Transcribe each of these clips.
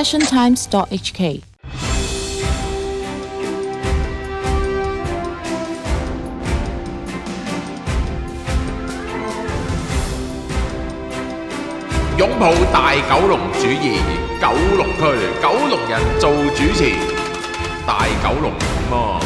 fashiontimes.hk。 擁抱大九龍主義，九龍區九龍人做主持，大九龍麼？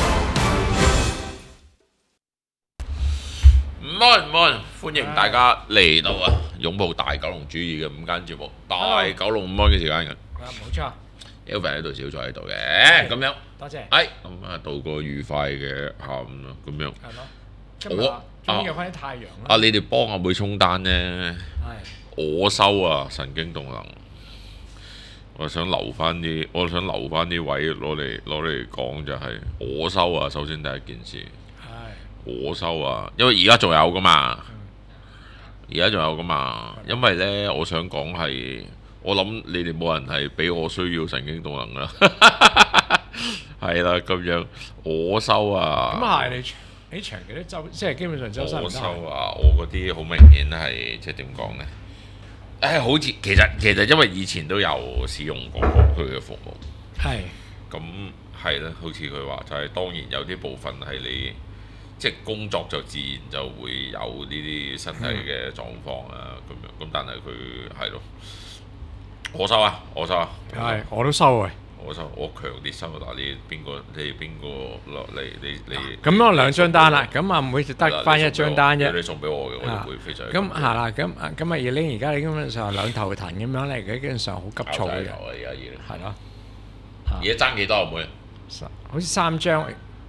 唔該，歡迎大家嚟到啊！擁抱大九龍主義嘅午間節目，大九龍麼嘅時間嘅。 冇錯 Elvin 喺度，小蔡喺度嘅，咁樣。 多謝。 咁啊，度過愉快嘅下午咯，咁樣。 係咯。今日終於有翻啲太陽啦。 你哋幫阿妹沖單呢？ 係。 我收啊，神經動能。我想留翻啲位攞嚟講就係我收啊。首先第一件事，我收啊，因為而家仲有噶嘛，因為呢，我想講係，我諗你哋冇人係比我需要神經動能啦，係啦，咁樣我收啊。咁係你長期都周，即係基本上周身唔得。我收啊，我嗰啲好明顯係即係點講呢？好似其實因為以前都有使用過佢嘅服務， 係咁係啦，好似佢話就係當然有啲部分係你即係工作就自然就會有呢啲身體嘅狀況啊咁樣，咁但係佢係咯，我收啊， 係我都收啊。 我強烈收啊！你邊個落嚟？你咁我兩張單啦，咁啊每次得翻一張單啫。 你送俾我嘅，我就會非常。 咁係啦，咁啊Elaine而家你基本上兩頭騰咁樣咧，佢基本上好急躁嘅。 而家係咯。 而家爭幾多啊妹？ 好似3張。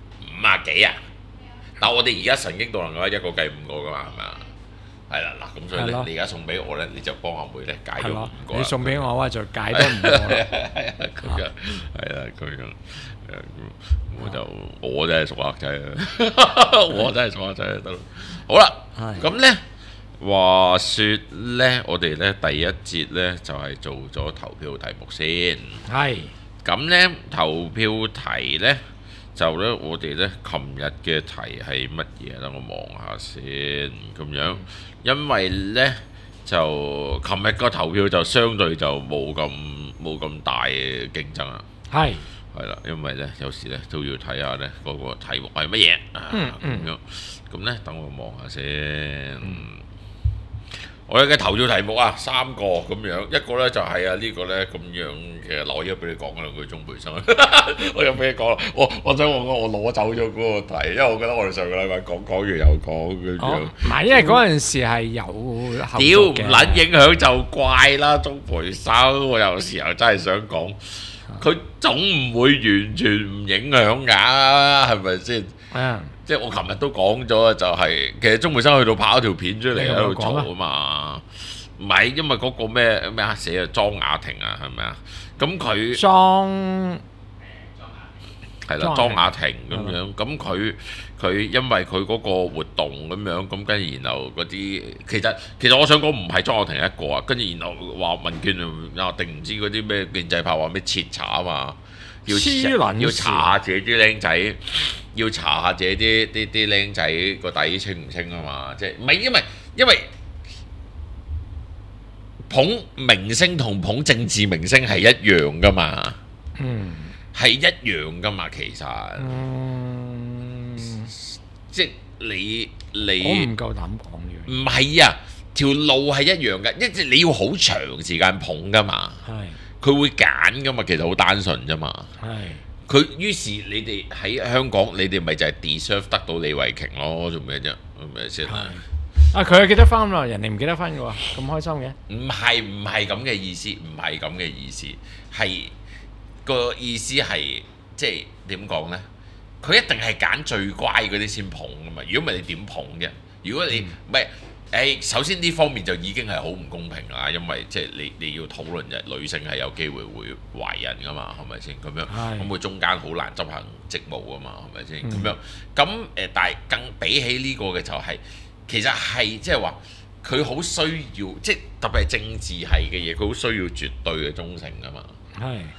50幾啊！但我哋而家神經動能嘅話，一個計5個噶嘛，係咪啊？係啦，嗱，咁所以你而家送俾我咧，你就幫阿妹咧解咗5個。 你送俾我話就解多5個。 係啦，咁樣，我真係熟客仔啊！我真係熟客仔得咯。好啦，咁咧話説咧，我哋咧第一節咧就係做咗投票題目先。係。咁咧投票題咧。就咧，我哋咧，琴日嘅題係乜嘢？等我望下先，咁樣，因為咧就琴日個投票就相對就冇咁大嘅競爭啦。係啦，因為咧有時咧都要睇下咧嗰個題目係乜嘢啊咁樣。咁咧等我望下先。我哋嘅投票題目啊，3個咁樣，一個咧就係呢個咧咁樣嘅，攞咗俾你講2句鐘培生，我又俾你講啦，我想我攞走咗嗰個題，因為我覺得我哋上個禮拜講完又講咁樣。唔係，因為嗰陣時係有後續嘅。屌唔撚影響就怪啦，鐘培生，我有時候真係想講，佢總唔會完全唔影響㗎，係咪先？即係我琴日都講咗，就係其實鐘培生去到拍咗條片出嚟喺度做啊嘛，唔係因為嗰個咩啊寫啊莊雅婷啊係咪啊？咁佢係啦莊雅婷咁樣，咁佢因為佢嗰個活動咁樣，咁跟住然後嗰啲其實我想講唔係莊雅婷一個啊，跟住然後話民建聯定唔知嗰啲咩建制派話咩徹查啊嘛。要查下自己啲僆仔，要查下自己啲僆仔個底清唔清啊嘛！即係唔係因為捧明星同捧政治明星係一樣噶嘛？係一樣噶嘛，其實。即係你我唔夠膽講呢樣。唔係啊，條路係一樣嘅，你要好長時間捧噶嘛。係。佢會揀噶嘛，其實好單純啫嘛。係。佢於是你哋喺香港，你哋咪就係 deserve 得到李慧瓊咯，做咩啫？係咪先？佢係記得翻啦，人哋唔記得翻嘅喎，咁開心嘅？唔係咁嘅意思，唔係咁嘅意思，係個意思係即係點講呢？佢一定係揀最乖嗰啲先捧噶嘛。如果唔係你點捧嘅？如果你唔係。首先呢方面就已經係好唔公平啦，因為即係你要討論嘅女性係有機會會懷孕噶嘛，係咪先？咁樣咁佢中間好難執行職務噶嘛，係咪先？咁樣咁但係更比起呢個嘅就係、其實係即係話佢好需要，即係特別係政治係嘅嘢，佢好需要絕對嘅忠誠噶嘛。係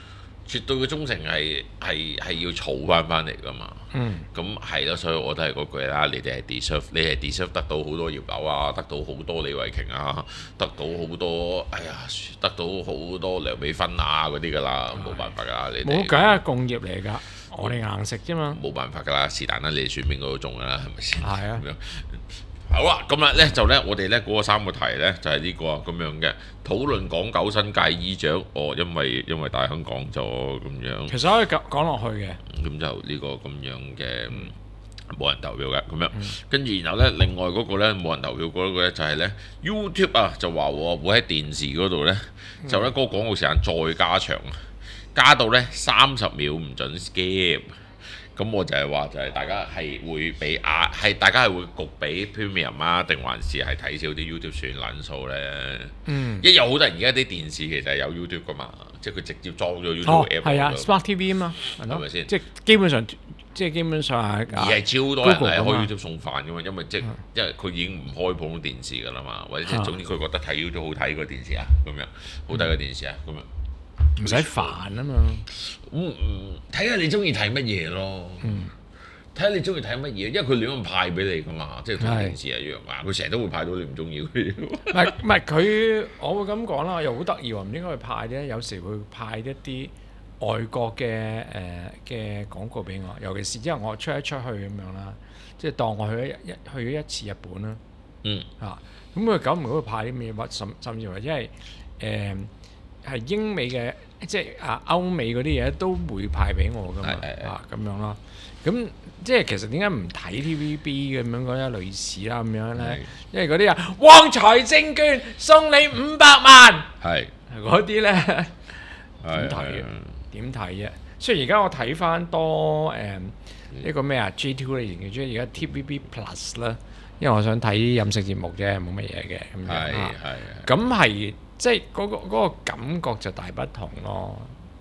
絕對嘅忠誠係要儲翻嚟㗎嘛。咁係咯，所以我都係嗰句啦，你哋係 deserve 得到好多葉劉啊，得到好多李慧瓊啊，得到好多得到好多梁美芬啊嗰啲㗎啦，冇辦法㗎，你哋冇計啊，共業嚟㗎，我哋硬食啫嘛。 冇辦法㗎啦，是但啦，你哋選邊個都中㗎啦，係咪先？ 係啊。 好啦，咁啊咧就咧，我哋咧嗰個3個題咧就係呢個咁樣嘅討論港九新界議長。因為大亨講咗咁樣， 其實可以講落去嘅。 咁就呢個咁樣嘅冇人投票嘅咁樣，跟住然後咧另外嗰個咧冇人投票嗰個咧就係咧 YouTube 啊，就話會喺電視嗰度咧就咧嗰個廣告時間再加長，加到咧30秒唔準 skip。咁我就係話，就係大家係會俾大家係會焗俾 Premium 啊，定還是係睇少啲 YouTube 算撚數咧？因為有好多人而家啲電視其實係有 YouTube 噶嘛，即係佢直接裝咗 YouTube app。 係啊，Smart TV 啊嘛，係咪先？ 即係基本上係。 而係超多人係開 YouTube 送飯噶嘛，因為佢已經唔開普通電視噶啦嘛，或者即係總之佢覺得睇 YouTube 好睇過電視啊，咁樣好睇過電視啊，咁樣。 唔使煩啊嘛， 睇下你中意睇乜嘢咯，睇下你中意睇乜嘢，因為佢亂咁派俾你噶嘛，即係同電視一樣啊，佢成日都會派到你唔中意嘅嘢。 唔係佢，我會咁講啦，又好得意喎，唔應該去派啫，有時會派一啲外國嘅廣告俾我，尤其是因為我出去咁樣啦，即係當我去咗一次日本啦，咁佢久唔久會派啲咩甚至乎因為係英美嘅，即係歐美嗰啲嘢都會派俾我噶嘛，咁樣咯。咁即係其實點解唔睇 TVB 咁樣嗰啲類似啦咁樣咧？因為嗰啲旺財證券送你500萬，嗰啲咧點睇嘅？點睇啫？雖然而家我睇翻多呢個咩G2嚟嘅，而家 TVB Plus 啦，因為我想睇飲食節目啫，冇乜嘢嘅咁樣。咁係。即係嗰個感覺就大不同咯。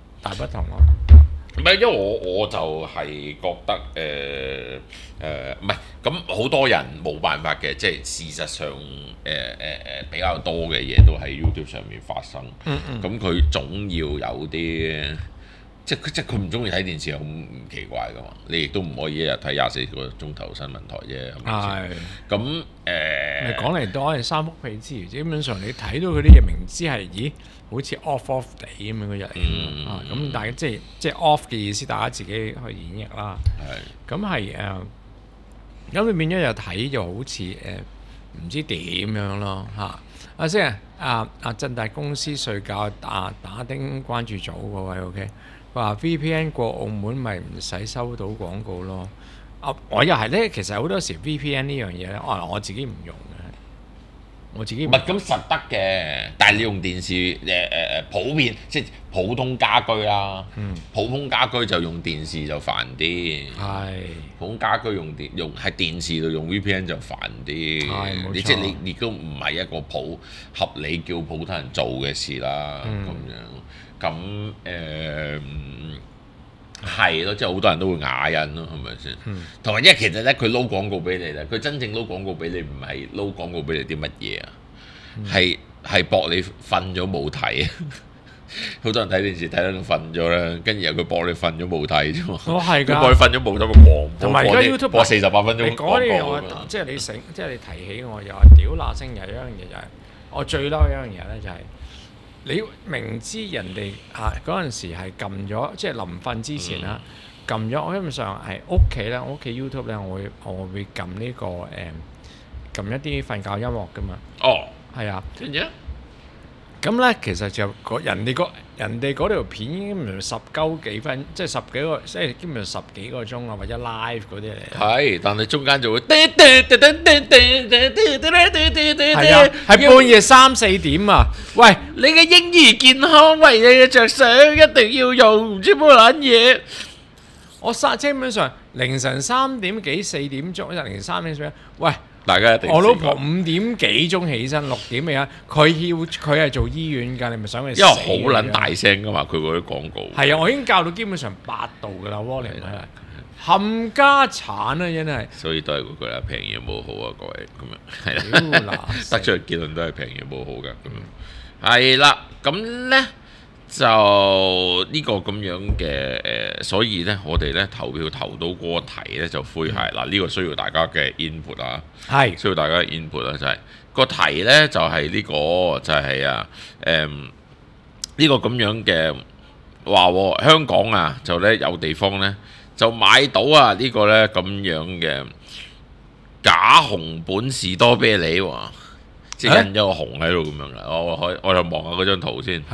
唔係，因為我就係覺得唔係咁好多人冇辦法嘅，即係事實上比較多嘅嘢都喺 YouTube 上面發生。咁佢總要有啲。即係佢唔中意睇電視，好唔奇怪噶嘛？你亦都唔可以一日睇24個鐘頭新聞台啫，係咪先？咁咪講嚟都係三幅被之餘，基本上你睇到佢啲嘢，明知係好似 off 地咁樣嘅日嚟咁但係即係 off 嘅意思，大家自己去演繹啦。咁係咁你變咗又睇就好似唔知點樣咯嚇。先振達公司睡覺打丁關注組嗰位 OK。話 VPN 過澳門咪唔使收到廣告咯。我又係咧，其實好多時 VPN 呢樣嘢咧，我自己唔用嘅，我自己唔係咁實得嘅。但係你用電視普遍即係普通家居啦，普通家居就用電視就煩啲。普通家居用喺電視度用 VPN 就煩啲。即係你都唔係一個合理叫普通人做嘅事啦。咁樣。咁係咯，即係好多人都會啞忍咯，係咪先？同埋因為其實咧，佢撈廣告俾你咧，佢真正撈廣告俾你唔係撈廣告俾你啲乜嘢啊？係博你瞓咗冇睇啊！好多人睇電視睇到瞓咗啦，跟住又佢博你瞓咗冇睇啫嘛。係㗎，佢博你瞓咗冇睇咪狂同埋而家 YouTube 播48分鐘。 你講呢樣我即係你提起我又話屌那星有一樣嘢就係我最嬲一樣嘢咧就係。你明知人哋嗰陣時係撳咗，即係臨瞓之前啦，撳咗。我基本上係屋企咧，我屋企 YouTube 咧，我會撳呢個撳一啲瞓覺音樂噶嘛。係啊。咁咧，其實就人哋嗰條片已經唔係10幾分，即係10幾個，即係基本上10幾個鐘啊，或者 live 嗰啲嚟。 係，但係中間就會係半夜3、4點啊！喂， 你嘅嬰兒健康為你嘅着想，一定要用唔知乜撚嘢。 我基本上凌晨3點幾4點鐘，凌晨3點幾，喂。 大家一定我老婆5點幾鐘起身，6點未啊？佢係做醫院㗎，你咪想佢死？ 因為好撚大聲㗎嘛，佢嗰啲廣告。 係啊，我已經校到基本上8度㗎啦，volume 係冚家產啊，真係。 所以都係嗰句啦，平嘢冇好啊，各位咁樣係啦。得出嘅結論都係平嘢冇好㗎咁樣。係啦，咁咧就呢個咁樣嘅所以呢，我哋呢投票投到嗰個題呢就詼諧嗱，呢個需要大家嘅 input 啊，需要大家嘅 input 啊，就係個題呢就係呢個就係呢個咁樣嘅話香港啊就呢有地方呢就買到啊呢個呢咁樣嘅假紅本士多啤梨喎，即係印咗個紅喺度咁樣嘅，我就望下嗰張圖先。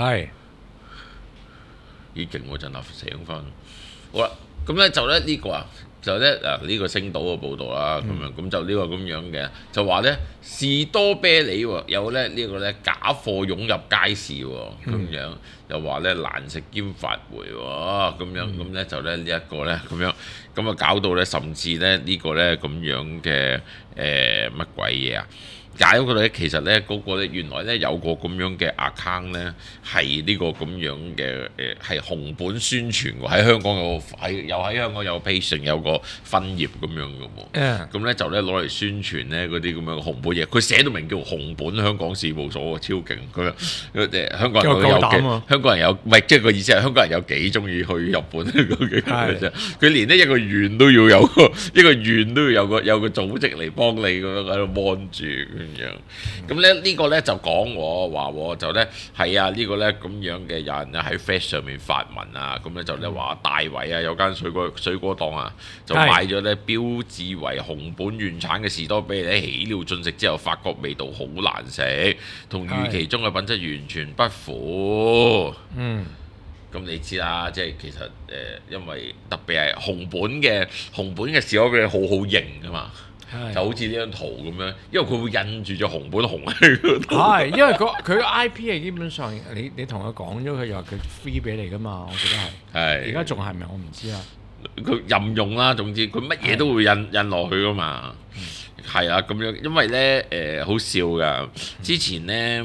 咦勁喎！陣間醒翻，好啦，咁咧就咧呢個啊，就咧呢個星島嘅報導啦，咁樣咁就呢個咁樣嘅，就話咧士多啤梨喎，有咧呢個咧假貨湧入街市喎，咁樣又話咧難食兼發霉喎，咁樣咁咧就咧呢一個咧咁樣，咁啊搞到咧甚至咧呢個咧咁樣嘅乜鬼嘢啊！解嗰個咧，其實咧嗰個咧原來咧有個咁樣嘅 account 咧，係呢個咁樣嘅係紅本宣傳喎，喺香港喺香港有 page 有個分頁咁樣嘅喎，咁咧就咧攞嚟宣傳咧嗰啲咁樣嘅紅本嘢，佢寫到明叫紅本香港事務所喎，超勁佢香港人香港人有唔係即係個意思係香港人有幾中意去日本嗰幾嘅啫，佢連呢一個縣都要有個一個縣都要有個組織嚟幫你咁樣喺度 mon 住。咁咧呢個咧就講我話就咧係啊呢個咧咁樣嘅有人咧喺 Face 上面發文啊，咁咧就咧話大圍啊有間水果檔啊就買咗咧標誌為紅本原產嘅士多啤梨，起料進食之後發覺味道好難食，同預期中嘅品質完全不符。咁你知啦，即係其實因為特別係紅本嘅士多啤梨好好型㗎嘛。就好似呢張圖咁樣，因為佢會印住咗紅本紅喺嗰度。係， 因為佢個 IP 係基本上你同佢講咗，佢又話佢 free 俾你噶嘛，我記得係。而家仲係咪我唔知啦。 佢任用啦，總之佢乜嘢都會印落去噶嘛。係啊，咁樣，因為咧好笑噶，之前咧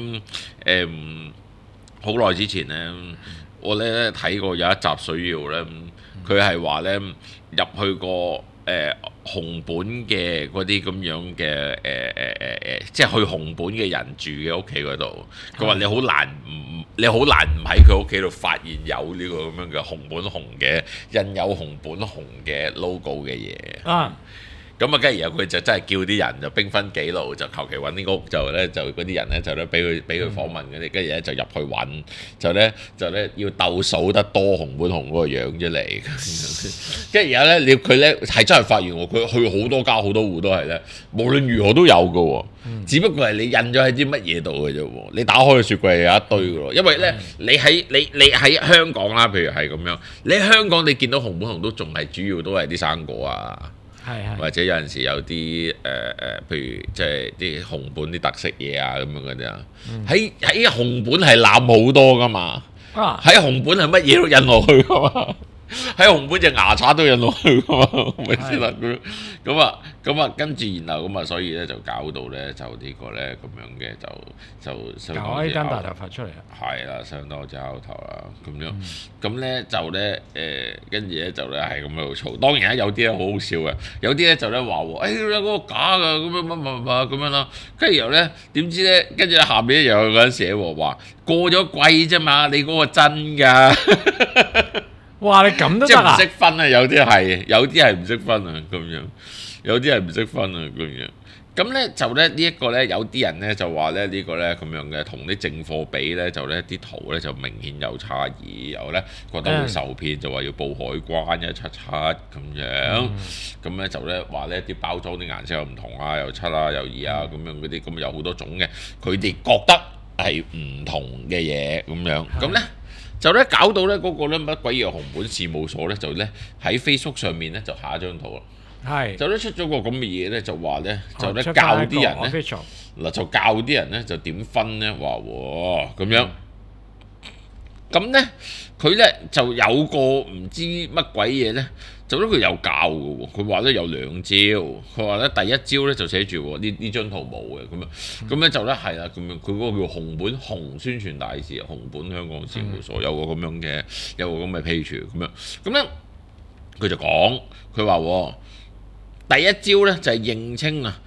好耐之前咧，我咧睇過有一集水曜咧，佢係話咧入去個。紅本嘅嗰啲咁樣嘅即係去紅本嘅人住嘅屋企嗰度，佢話你好難唔喺佢屋企度發現有呢個咁樣嘅紅本紅嘅印有紅本紅嘅 logo 嘅嘢。咁啊，跟住然後佢就真係叫啲人就兵分幾路，就求其揾啲屋就嗰啲人咧就咧俾佢訪問嗰啲，跟住咧就入去揾，就咧要鬥數得多紅本紅嗰個樣出嚟。跟住然後咧佢咧係真係發現喎，佢去好多家好多戶都係咧，無論如何都有嘅喎，只不過係你印咗喺啲乜嘢度嘅啫喎。你打開個雪櫃有一堆嘅咯，因為咧你喺香港啦，譬如係咁樣，你喺香港你見到紅本紅都仲係主要都係啲生果啊。或者有陣時有啲譬如即係啲紅本啲特色嘢啊咁樣嗰啲啊，喺紅本係攬好多噶嘛，喺紅本係乜嘢都印落去噶嘛，喺紅本隻牙刷都印落去噶嘛，咪先啦咁啊，跟住然後咁啊，所以咧就搞到咧就呢個咧咁樣嘅就搞呢間大頭佛出嚟啊！ 係啦，相當之拗頭啦，咁樣咁咧就咧跟住咧就咧係咁喺度嘈。當然有啲咧好好笑嘅，有啲咧就咧話喎，嗰個假㗎，咁樣乜咁樣啦。跟住然後咧點知咧，跟住下邊又有個人寫喎話過咗季啫嘛，你嗰個真㗎。 哇！你咁都即係唔識分啊！有啲係唔識分啊，咁樣有啲係唔識分啊，咁樣咁咧就咧呢一個咧有啲人咧就話咧呢個咧咁樣嘅同啲正貨比咧就咧啲圖咧就明顯有差異，然後咧覺得會受騙，就話要報海關177咁樣，咁咧就咧話咧啲包裝啲顏色又唔同啊，又7啊，又2啊咁樣嗰啲，咁有好多種嘅，佢哋覺得係唔同嘅嘢咁樣，咁咧。就咧搞到咧嗰個咧乜鬼嘢紅本事務所咧就咧喺 Facebook 上面咧就下一張圖啦，就咧出咗個咁嘅嘢咧就話咧就咧教啲人咧嗱就教啲人咧就點分咧話喎咁樣，咁咧佢咧就有個唔知乜鬼嘢咧。就咧佢有教嘅喎，佢話咧有2招，佢話咧第一招咧就寫住呢張圖冇嘅咁樣，咁咧就咧係啦咁樣，佢嗰個叫紅本紅宣傳大使，紅本香港事務所有個咁樣嘅有個咁嘅 page 咁樣，咁咧佢就講佢話第一招咧就係認清啊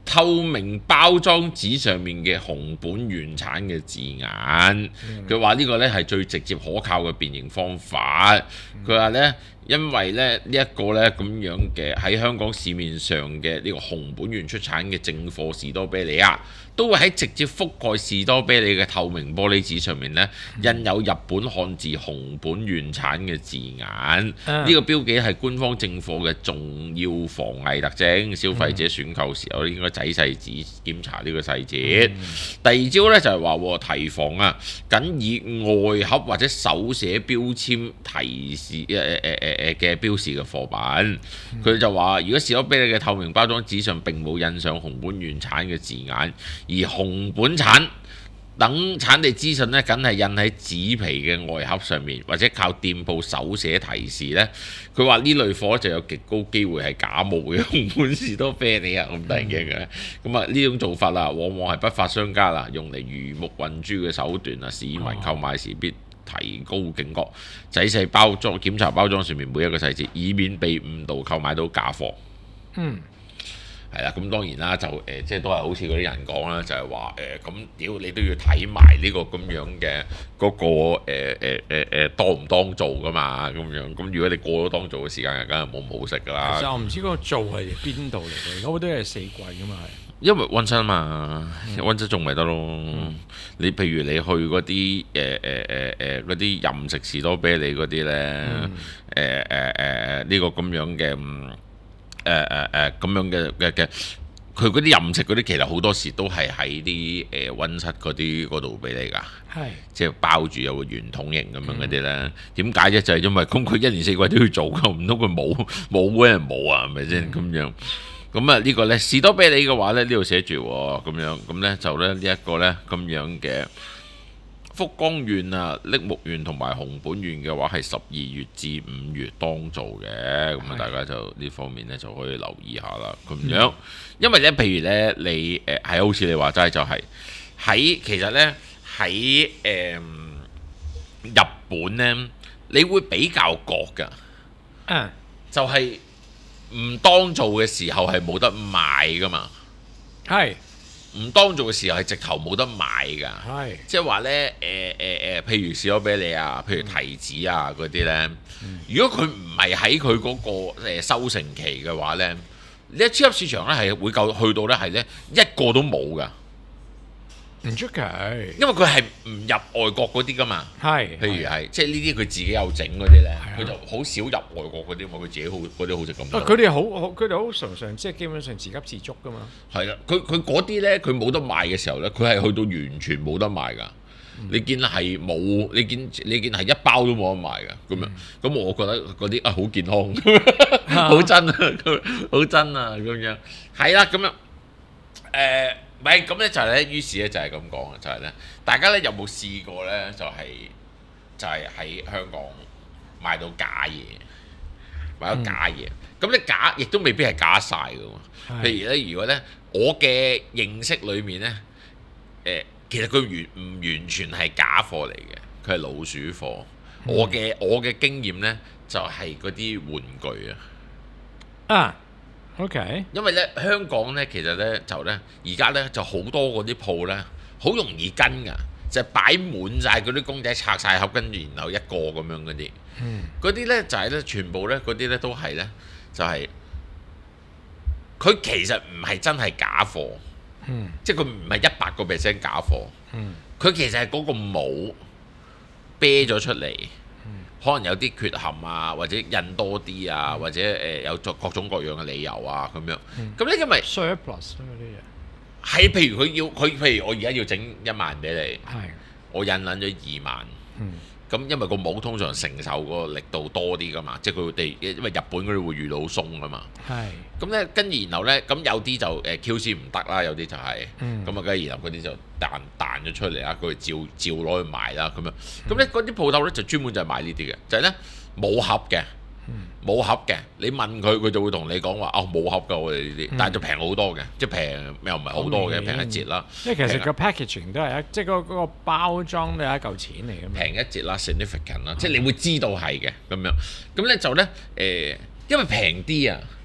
透明包裝紙上面嘅熊本原產嘅字眼，佢話呢個呢係最直接可靠嘅辨認方法。佢話呢，因為呢一個呢咁樣嘅喺香港市面上嘅呢個熊本原出產嘅正貨士多啤梨啊，都會喺直接覆蓋士多啤梨嘅透明玻璃紙上面呢印有日本漢字熊本原產嘅字眼。呢個標記係官方正貨嘅重要防偽特徵，消費者選購時候應該仔細檢查呢個細節。第二招呢，就係話提防啊，僅以外盒或者手寫標籤提示嘅標示嘅貨品。佢就話，如果士多啤梨嘅透明包裝紙上並冇印上熊本原產嘅字眼，而熊本產等產地資訊呢，梗係印喺紙皮嘅外盒上面，或者靠店鋪手寫提示呢。佢話呢類貨就有極高機會係假冒嘅熊本士多啤梨啊，咁得人驚嘅。咁啊呢種做法啊，往往係不法商家啦用嚟魚目混珠嘅手段啊，市民購買時必提高警覺，仔細包裝檢查包裝上面每一個細節，以免被誤導購買到假貨。係啦，咁當然啦，就即係都係好似嗰啲人講啦，就係話咁屌你都要睇埋呢個咁樣嘅嗰個當唔當造噶嘛，咁樣咁如果你過咗當造嘅時間，梗係冇咁好食噶啦。 其實我唔知嗰個造係邊度嚟嘅，嗰個都係四季噶嘛係。 因為溫室啊嘛，溫室種咪得咯。你譬如你去嗰啲嗰啲任食士多啤梨嗰啲咧，呢個咁樣嘅。咁樣嘅，佢嗰啲任食嗰啲，其實好多時都係喺啲溫室嗰度俾你㗎，即係包住有個圓筒形咁樣嗰啲咧。點解啫？就係因為咁佢一年四季都要做㗎，唔通佢冇嗰人冇啊？係咪先咁樣？咁啊呢個咧士多啤梨嘅話咧，呢度寫住咁樣，咁咧就咧呢一個咧咁樣嘅。福岡縣啊、栃木縣同埋熊本縣嘅話係12月至5月當造嘅，咁啊大家就呢方面咧就可以留意下啦。咁樣，因為咧譬如咧你係好似你話齋就係喺其實咧喺日本咧，你會比較覺㗎，就係唔當造嘅時候係冇得買㗎嘛。唔當造嘅時候係直頭冇得買㗎，即係話呢，譬如士多啤梨啊，譬如提子啊嗰啲呢，如果佢唔係喺佢嗰個收成期嘅話呢，你喺超級市場呢係會夠去到呢係呢一個都冇㗎。 唔出奇， 因為佢係唔入外國嗰啲㗎嘛，譬如係即係呢啲佢自己有整嗰啲咧，佢就好少入外國嗰啲嘛，佢自己好嗰啲好食咁。 佢哋好常常即係基本上自給自足㗎嘛。係啦，佢嗰啲咧，佢冇得賣嘅時候咧，佢係去到完全冇得賣㗎。你見係冇，你見係一包都冇得賣㗎咁樣。咁我覺得嗰啲好健康，好真啊，好真啊咁樣。係啦，咁樣唔係咁咧，就係咧，於是咧就係咁講啊，就係咧，大家咧有冇試過咧？就係喺香港買到假嘢，買到假嘢。咁咧假亦都未必係假晒㗎喎。譬如咧，如果咧我嘅認識裏面咧，其實佢唔完全係假貨嚟嘅，佢係老鼠貨。我嘅經驗咧就係嗰啲玩具啊。 OK， 因為咧香港咧其實咧就咧而家咧就好多嗰啲鋪咧好容易跟㗎，就係擺滿晒嗰啲公仔拆晒盒，跟住然後一個咁樣嗰啲，嗰啲咧就係咧全部咧嗰啲咧都係咧就係佢其實唔係真係假貨，即係佢唔係100%假貨，佢其實係嗰個模啤咗出嚟。可能有啲缺陷啊，或者印多啲啊，或者有各種各樣嘅理由啊咁樣。咁咧因為 surplus 嗰啲嘢係譬如譬如我而家要整1萬俾你，我印撚咗2萬。咁因為個模通常承受個力度多啲噶嘛，即係佢哋因為日本嗰啲會遇到鬆噶嘛。咁咧跟住然後咧，咁有啲就QC 唔得啦，有啲就係咁啊，梗係然後嗰啲就彈咗出嚟啦，佢照攞去賣啦咁樣。咁咧嗰啲鋪頭咧就專門就係賣呢啲嘅，就係咧冇盒嘅。冇盒嘅，你問佢，佢就會同你講話冇盒㗎，我哋呢啲，但係就平好多嘅，即係平又唔係好多嘅，平一截啦。 因為其實個 packaging 都係即係嗰個包裝都係一嚿錢嚟嘅嘛。 平一截啦 ，significant 啦，即係你會知道係嘅咁樣。咁咧就咧因為平啲啊，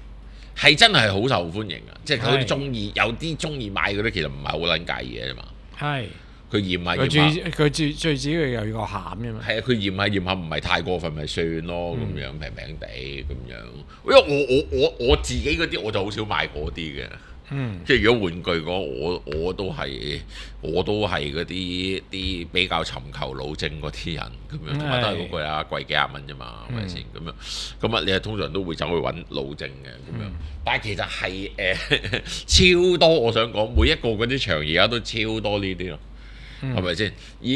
係真係好受歡迎啊！即係佢中意有啲中意買嗰啲，其實唔係好撚介意嘅啫嘛。 係。 佢驗下佢最主要有個餡啫嘛。 係啊，佢驗下唔係太過分咪算咯，咁樣平平地咁樣。因為我自己嗰啲我就好少買嗰啲嘅。即係如果玩具嗰我都係嗰啲比較尋求老正嗰啲人咁樣，同埋都係嗰句啦，貴幾廿蚊啫嘛，係咪先咁樣？咁啊，你通常都會走去揾老正嘅咁樣。但係其實係超多，我想講每一個嗰啲場而家都超多呢啲咯。係咪先？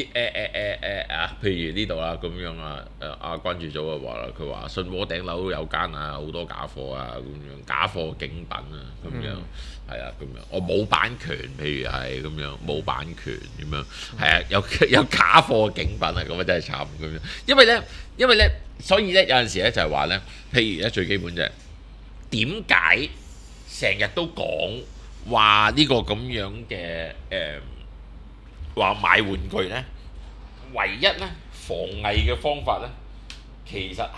譬如呢度啦，咁樣啊，阿關注組啊話啦，佢話信和頂樓有間啊，好多假貨啊，咁樣假貨景品啊，咁樣係啊，咁樣我冇版權，譬如係咁樣冇版權咁樣，係啊，有假貨景品啊，咁啊真係慘咁樣。因為咧，所以咧有陣時咧就係話咧，譬如咧最基本就係點解成日都講話呢個咁樣嘅話買玩具呢，唯一呢防偽嘅方法呢，其實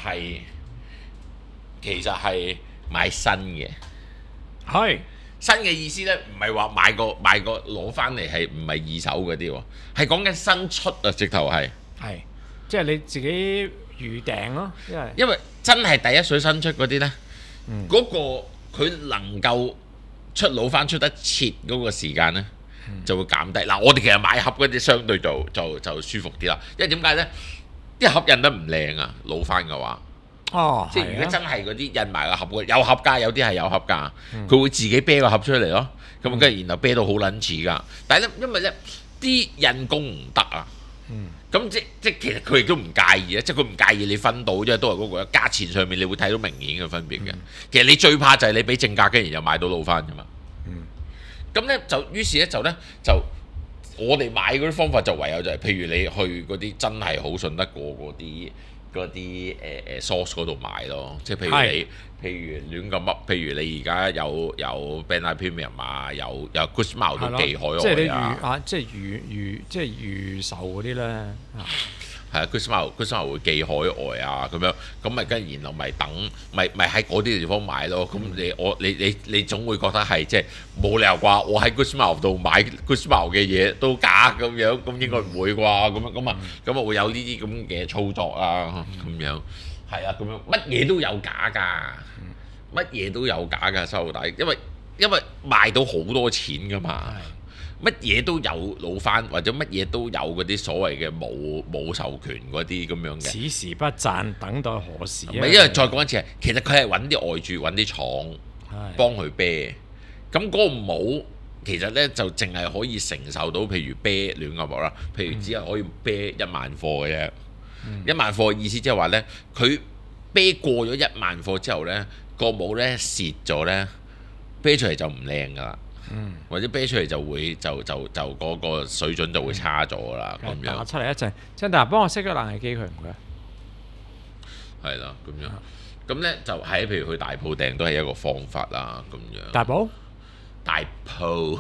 係買新嘅。係新嘅意思呢，唔係話買個攞翻嚟係唔係二手嗰啲喎，係講緊新出啊，直頭係。係，即係你自己預訂咯，因為真係第一水新出嗰啲呢，嗰個佢能夠出攞翻出得切嗰個時間呢，就會減低。嗱，我哋其實買盒嗰啲相對就舒服啲啦，因為點解呢？啲盒印得唔靚啊，老翻嘅話。即係如果真係嗰啲印埋個盒，有盒價，有啲係有盒價，佢會自己啤個盒出嚟咯。咁跟住然後啤到好撚似㗎。但係呢，因為呢啲印工唔得啊。咁即其實佢亦都唔介意啊，即係佢唔介意你分到啫，都係嗰個價錢上面你會睇到明顯嘅分別嘅。其實你最怕就係你俾正價，跟住又買到老翻㗎嘛。咁呢，於是就我哋買嗰啲方法就唯有就係，譬如你去嗰啲真係好信得過嗰啲source 嗰度買咯，即係譬如亂咁噏，譬如你而家有 Bandai Premium 啊，有 Guzmao 都寄海外啊，即係預售嗰啲咧，係啊，Guzmao 會寄海外啊，咁樣咁咪跟然後咪等咪喺嗰啲地方買咯。咁你總會覺得係即係冇理由啩？我喺 Guzmao 度買 Guzmao 嘅嘢都假咁樣，咁應該唔會啩？咁啊會有呢啲咁嘅操作啊，咁樣係啊，咁樣乜嘢都有假㗎，乜嘢都有假㗎，收底，因為賣到好多錢㗎嘛。乜嘢都有老翻，或者乜嘢都有嗰啲所謂嘅冇授權嗰啲咁樣嘅。此時不賺，等待何時？唔係，因為再講一次，其實佢係揾啲外注揾啲廠幫佢啤。咁嗰個帽其實呢，就淨係可以承受到，譬如啤亂咁講啦，譬如只係可以啤1萬貨嘅啫。1萬貨嘅意思即係話呢，佢啤過咗1萬貨之後呢，個帽呢蝕咗呢，啤出嚟就唔靚㗎啦。或者啤出嚟就會就嗰個水準就會差咗啦，咁樣打出嚟一陣，張達幫我熄咗冷氣機佢唔該。係啦，咁樣咁咧就係譬如去大鋪訂都係一個方法啦，咁樣。大鋪大鋪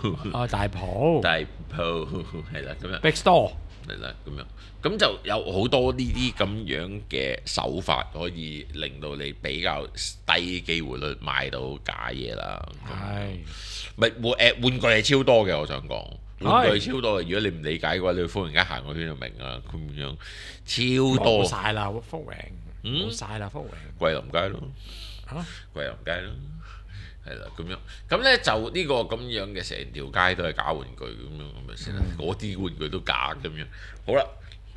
係啦，咁樣。Big store 係啦，咁樣咁就有好多呢啲咁樣嘅手法可以令到你比較低機會率買到假嘢啦。係。咪玩具係超多嘅，我想講玩具超多嘅。如果你唔理解嘅話，你歡迎而家行個圈就明啦。咁樣超多。冇曬啦，福榮。冇曬啦，福榮。桂林街咯。桂林街咯。係啦，咁樣咁咧就呢個咁樣嘅成條街都係假玩具咁樣，係咪先啦？嗰啲玩具都假咁樣。好啦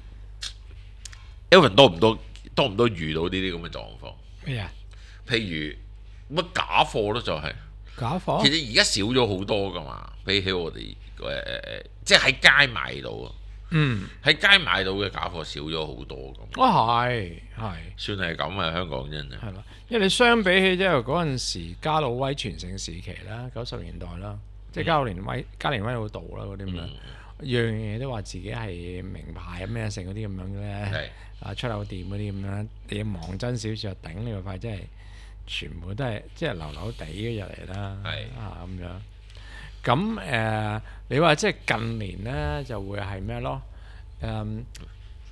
Elvin 多唔多遇到呢啲咁嘅狀況？咩啊？譬如乜假貨咯，就係。假貨其實而家少咗好多噶嘛，比起我哋即係喺街買到啊。喺街買到嘅假貨少咗好多咁。係算係咁啊，香港真係。係咯，因為你相比起即係嗰陣時加路威全盛時期啦，90年代啦，即係加連威老道啦嗰啲咁樣，樣嘢都話自己係名牌咩成嗰啲咁樣咧，出口店嗰啲咁樣，你望真少少就頂你個塊，真係。全部都係即係流流地嘅入嚟啦，咁樣。咁你話即係近年咧就會係咩咯？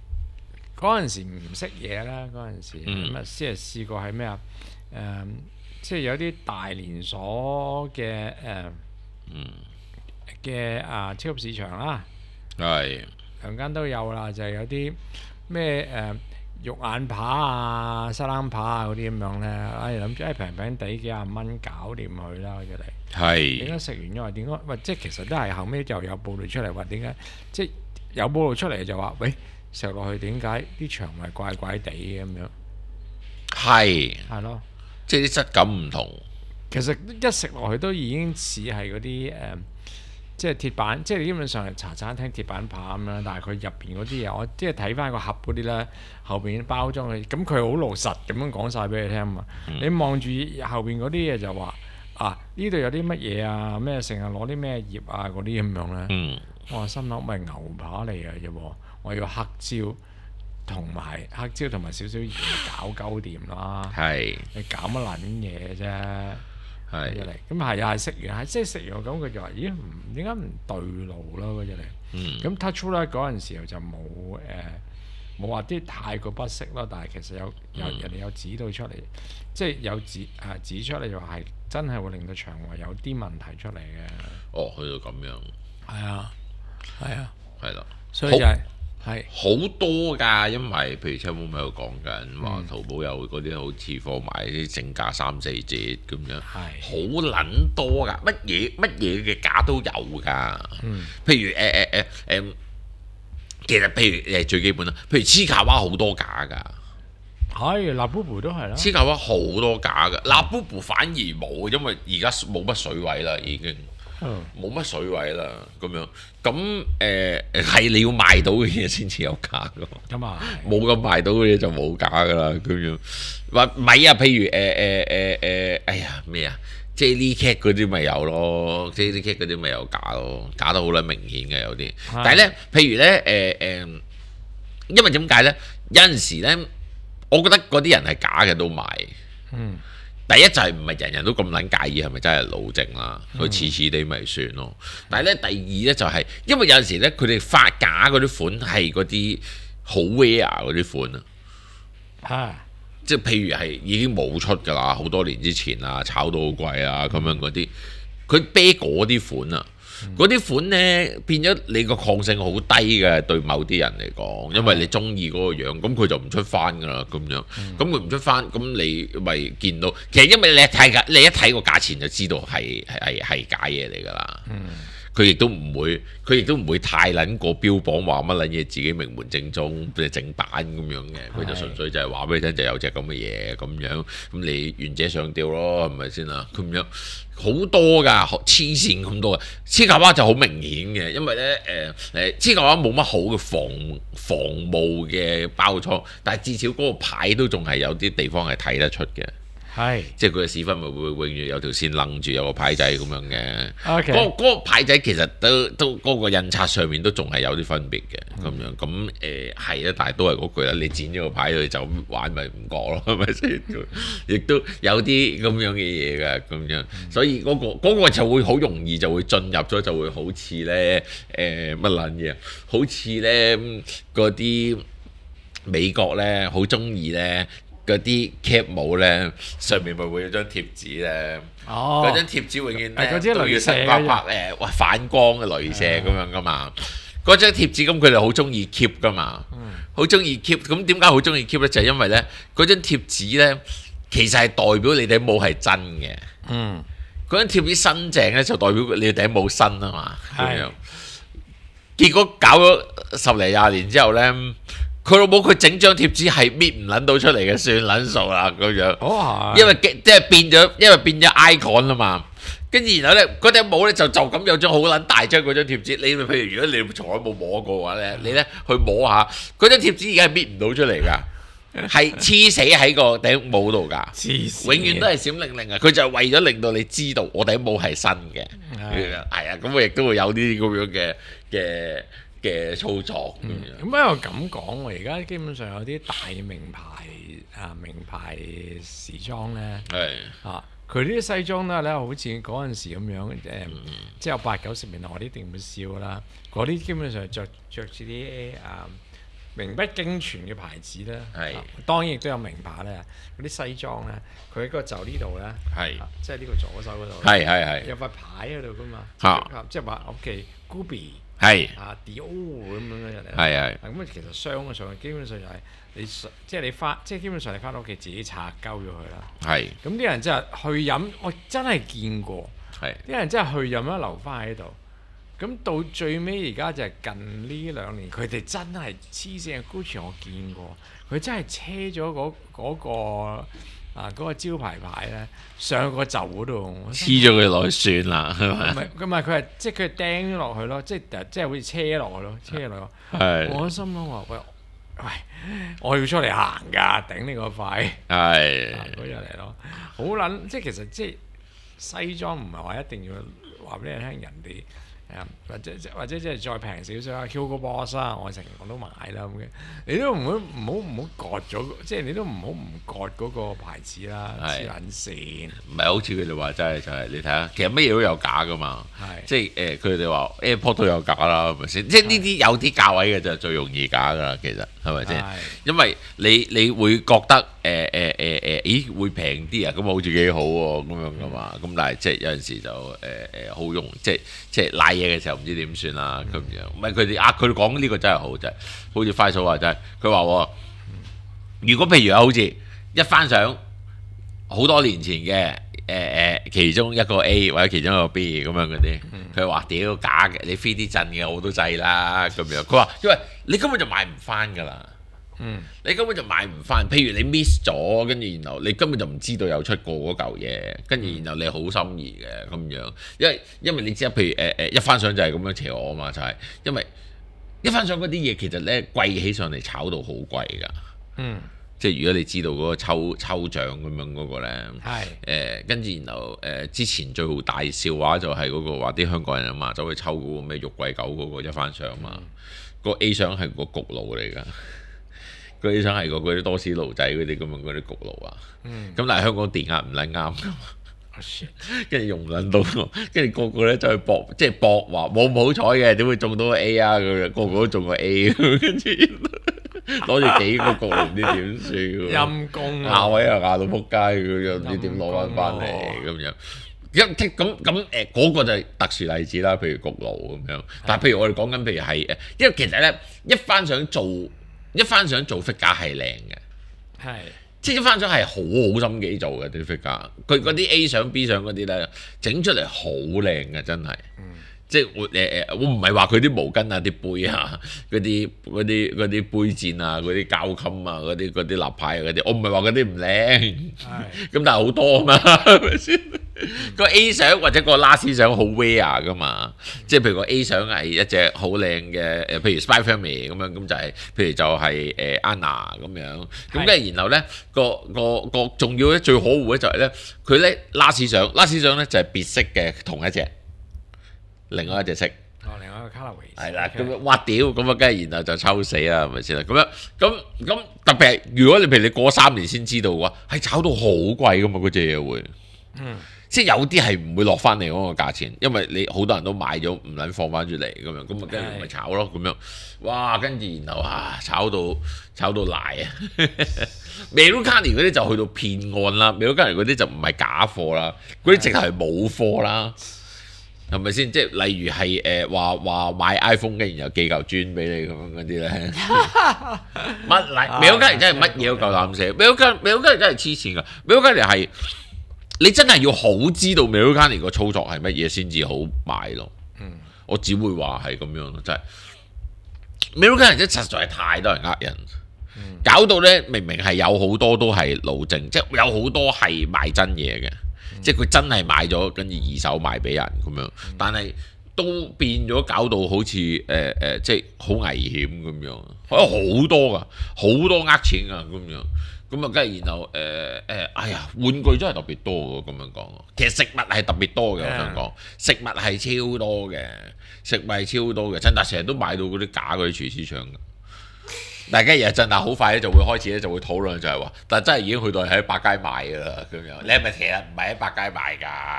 嗰陣時唔識嘢啦，嗰陣時咁啊先係試過係咩啊？ 即係有啲大連鎖嘅超級市場啦， 係兩間都有啦，就係有啲咩肉眼扒啊、沙冷扒啊嗰啲咁樣咧，諗住平平地幾廿蚊搞掂佢啦，佢哋。 係點解食完咗話點解？喂，即係其實都係後尾就有報道出嚟話點解？即係有報道出嚟就話，喂，食落去點解啲腸胃怪怪地嘅咁樣？係咯， 即係啲質感唔同。 其實一食落去都已經似係嗰啲即係鐵板，即係基本上係茶餐廳鐵板扒咁樣，但係佢入邊嗰啲嘢，我即係睇翻個盒嗰啲咧，後邊包裝嘅，咁佢好老實咁樣講晒俾你聽嘛。你望住後邊嗰啲嘢就話呢度有啲乜嘢啊，咩成日攞啲咩葉啊嗰啲咁樣咧。我心諗咪牛扒嚟嘅啫喎，我要黑椒同埋少少鹽搞鳩掂啦。你搞乜撚嘢啫？咁係啊，係食完即係食完個感覺就話，咦，點解唔對路咯嗰隻嚟？咁 touch wood 咧嗰陣時候就冇話啲太過不適咯，但係其實有人哋有指到出嚟，即係有指出嚟就話係真係會令到腸胃有啲問題出嚟嘅。 哦，去到咁樣。 係啊， 係啦， 所以就係好多㗎，因為譬如車冇喺度講緊話，淘寶有嗰啲好似貨賣啲正價3、4折咁樣，好撚多㗎，乜嘢嘅價都有㗎。譬如其實譬如最基本啦，譬如黐卡哇好多假㗎。 係，辣布布都係啦。 黐卡哇好多假㗎，辣布布反而冇，因為而家冇乜水位啦，已經。冇乜水位啦，咁樣咁係你要賣到嘅嘢先至有價㗎。咁啊，冇咁賣到嘅嘢就冇價㗎啦，咁樣話米啊，譬如哎呀咩啊，即係呢 cat 嗰啲咪有咯，即係呢 cat 嗰啲咪有假咯，假得好撚明顯嘅有啲。但係咧，譬如咧因為點解咧？有陣時咧，我覺得嗰啲人係假嘅都買。第一就係唔係人人都咁撚介意係咪真係老正啦，佢似似地咪算咯。但係咧，第二咧就係因為有陣時咧，佢哋發假嗰啲款係嗰啲好 rare 嗰啲款啊，即係譬如係已經冇出㗎啦，好多年之前啊，炒到好貴啊咁樣嗰啲，佢啤嗰啲款啊。嗰啲款呢，變咗你個抗性好低嘅，對某啲人嚟講，因為你中意嗰個樣，咁佢就唔出翻㗎啦，咁樣，咁佢唔出翻，咁你咪見到，其實因為你一睇個價錢就知道係假嘢嚟㗎啦。佢亦都唔會太撚過標榜話乜撚嘢自己名門正宗正版咁樣嘅，佢就純粹就係話俾你聽就有隻咁嘅嘢咁樣，咁你願者上釣咯，係咪先啊？咁樣好多㗎，黐線咁多嘅，黐卡哇就好明顯嘅，因為咧黐卡哇冇乜好嘅防霧嘅包裝，但係至少嗰個牌都仲係有啲地方係睇得出嘅。即係佢嘅屎忽咪會永遠有條線掕住有個牌仔咁樣嘅。嗰個牌仔其實都嗰個印刷上面都仲係有啲分別嘅咁樣。咁係啊，但係都係嗰句啦，你剪咗個牌佢就玩咪唔覺咯，係咪先？亦都有啲咁樣嘅嘢㗎咁樣，所以嗰個就會好容易就會進入咗，就會好似咧乜撚嘢，好似咧嗰啲美國咧好中意咧。嗰啲 cap 帽咧，上面咪會有張貼紙咧。嗰張貼紙永遠咧都要色白白反光嘅鐳射咁樣噶嘛。嗰張貼紙咁佢哋好中意 keep 噶嘛，好中意 keep。咁點解好中意 keep 咧？就係因為咧嗰張貼紙咧，其實係代表你頂帽係真嘅。嗰張貼紙新淨咧，就代表你頂帽新啊嘛。咁樣。結果搞咗10零20年之後咧。佢老母佢整張貼紙係搣唔撚到出嚟嘅，算撚數啦咁樣。因為即係變咗 icon 啊嘛。跟住然後咧嗰頂帽咧就咁有張好撚大張嗰張貼紙。你譬如如果你從來冇摸過嘅話咧，你咧去摸下嗰張貼紙，而家係搣唔到出嚟㗎，係黐死喺個頂帽度㗎，永遠都係閃靈靈啊！佢就係為咗令到你知道我頂帽係新嘅，係啊，咁我亦都會有啲咁樣嘅操作咁樣。咁因為咁講，我而家基本上有啲大名牌時裝咧，佢啲西裝咧好似嗰陣時咁樣，即係80、90年代我哋一定會笑啦。嗰啲基本上着住啲名不經傳嘅牌子咧， 係當然亦都有名牌咧。嗰啲西裝咧，佢喺個袖呢度咧， 係即係呢個左手嗰度， 係有塊牌喺度噶嘛，即係話 OK，Gucci 係 Dior 咁樣嘅嚟， 係咁其實雙上基本上就係你即係基本上你翻到屋企自己拆鳩咗佢啦。 係咁啲人真係去飲，我真係見過， 係啲人真係去飲咧留翻喺度。咁到最尾而家就係近呢2年，佢哋真係黐線嘅 Gucci，我見過，佢真係車咗嗰個招牌牌咧上個袖嗰度， 黐咗佢落去算啦，係咪？ 唔係佢係即係佢釘落去咯，即係好似車落去咯，車落去。 係我心諗話喂，我要出嚟行㗎，頂你個肺！ 係嗰日嚟咯，好撚即係其實即係西裝唔係話一定要話俾你聽人哋。或者即係再平少少啊 Hugo Boss 啊，我成日都買啦咁嘅，你都唔好割咗，即係你都唔割嗰個牌子啦，黐撚線。 唔係好似佢哋話齋就係你睇下，其實乜嘢都有假噶嘛，即係佢哋話 AirPod 都有假啦，係咪先？即係呢啲有啲價位嘅就最容易假噶啦，其實係咪先？因為你會覺得咦會平啲啊，咁好似幾好喎咁樣噶嘛，咁但係即係有陣時就好用，即係賴嘢嘅時候唔知點算啦咁樣。唔係佢哋講呢個真係好，就係好似快手話齋，佢話如果譬如好似一翻相好多年前嘅其中一個 A 或者其中一個 B 咁樣嗰啲，佢話屌假嘅，你 3D 震嘅我都制啦咁樣。佢話因為你根本就買唔翻㗎啦。你根本就買唔翻，譬如你 miss 咗，跟住然後你根本就唔知道有出過嗰嚿嘢，跟住然後你好心儀嘅咁樣，因為你知啊，譬如一翻相就係咁樣邪我啊嘛，就係、因為一翻相嗰啲嘢其實咧貴起上嚟炒到好貴㗎，即係如果你知道嗰個抽獎咁樣嗰個咧，跟住然後之前最好大笑話就係嗰個話啲香港人啊嘛，走去抽嗰個咩玉桂狗嗰個一翻相嘛，個 A 相係個焗爐嚟㗎。嗰啲想係嗰啲多士爐仔嗰啲咁樣嗰啲焗爐啊，咁但係香港電壓唔撚啱㗎嘛，跟住用唔撚到，跟住個個咧就去搏，即係搏話冇咁好彩嘅，點會中到個 A 啊？咁樣個個都中個 A，跟住攞住幾個焗爐唔知點算喎，陰公啊！亞位又亞到撲街，佢又唔知點攞翻嚟咁樣。嗰個就係特殊例子啦，譬如焗爐咁樣。但係譬如我哋講緊譬如係因為其實咧一翻想做 figure 係靚嘅，即係一翻相係好心機做嘅啲 figure，佢嗰啲 A 相 B 相嗰啲咧整出嚟好靚嘅，真係。即係我唔係話佢啲毛巾啊、啲杯啊、嗰啲杯墊啊、嗰啲膠襟啊、嗰啲立牌啊嗰啲，我唔係話嗰啲唔靚，咁但係好多啊嘛，係咪先？個 A 相或者個 last 相好 rare 噶嘛，即係譬如個 A 相係一隻好靚嘅譬如 Spy Family 咁樣，咁就係譬如就係Anna 咁樣，咁跟住然後咧個重要咧最可惡咧就係咧佢咧 last 相咧就係別色嘅同一隻。另外一隻色， 另外一個 colorway 係啦，咁樣哇屌，咁啊，梗係然後就抽死啦，係咪先啦？咁特別係如果你譬如你過3年先知道嘅話，係炒到好貴噶嘛，嗰隻嘢會，即係有啲係唔會落翻嚟嗰個價錢，因為你好多人都買咗唔撚放翻出嚟咁樣，咁啊跟住咪炒咯咁樣，哇！跟住然後炒到賴啊！Mercari 嗰啲就去到騙案啦，Mercari嗰啲就唔係假貨啦，嗰啲直頭係冇貨啦。係咪先？即係例如係話買 iPhone 嘅，然後寄嚿磚俾你咁樣嗰啲咧，乜嚟？Mercari真係乜嘢都夠膽寫，Mercari真係黐線㗎，Mercari係你真係要好知道 Mercari 個操作係乜嘢先至好買咯。我只會話係咁樣咯，真係 Mercari 真係實在係太多人呃人，搞到咧明明係有好多都係路證，即係有好多係賣真嘢嘅。即係佢真係買咗，跟住二手賣俾人咁樣，但係都變咗搞到好似即係好危險咁樣，好多噶，好多呃錢噶咁樣，咁啊，跟住然後哎呀，玩具真係特別多喎，咁樣講。其實食物係特別多嘅，我想講，食物係超多嘅，食物係超多嘅，真係成日都買到嗰啲假嗰啲廚師腸㗎。大家日日震，但好快咧就會開始咧就會討論就係話，但真係已經去到喺百佳賣㗎啦咁樣。你係咪其實唔係喺百佳賣㗎？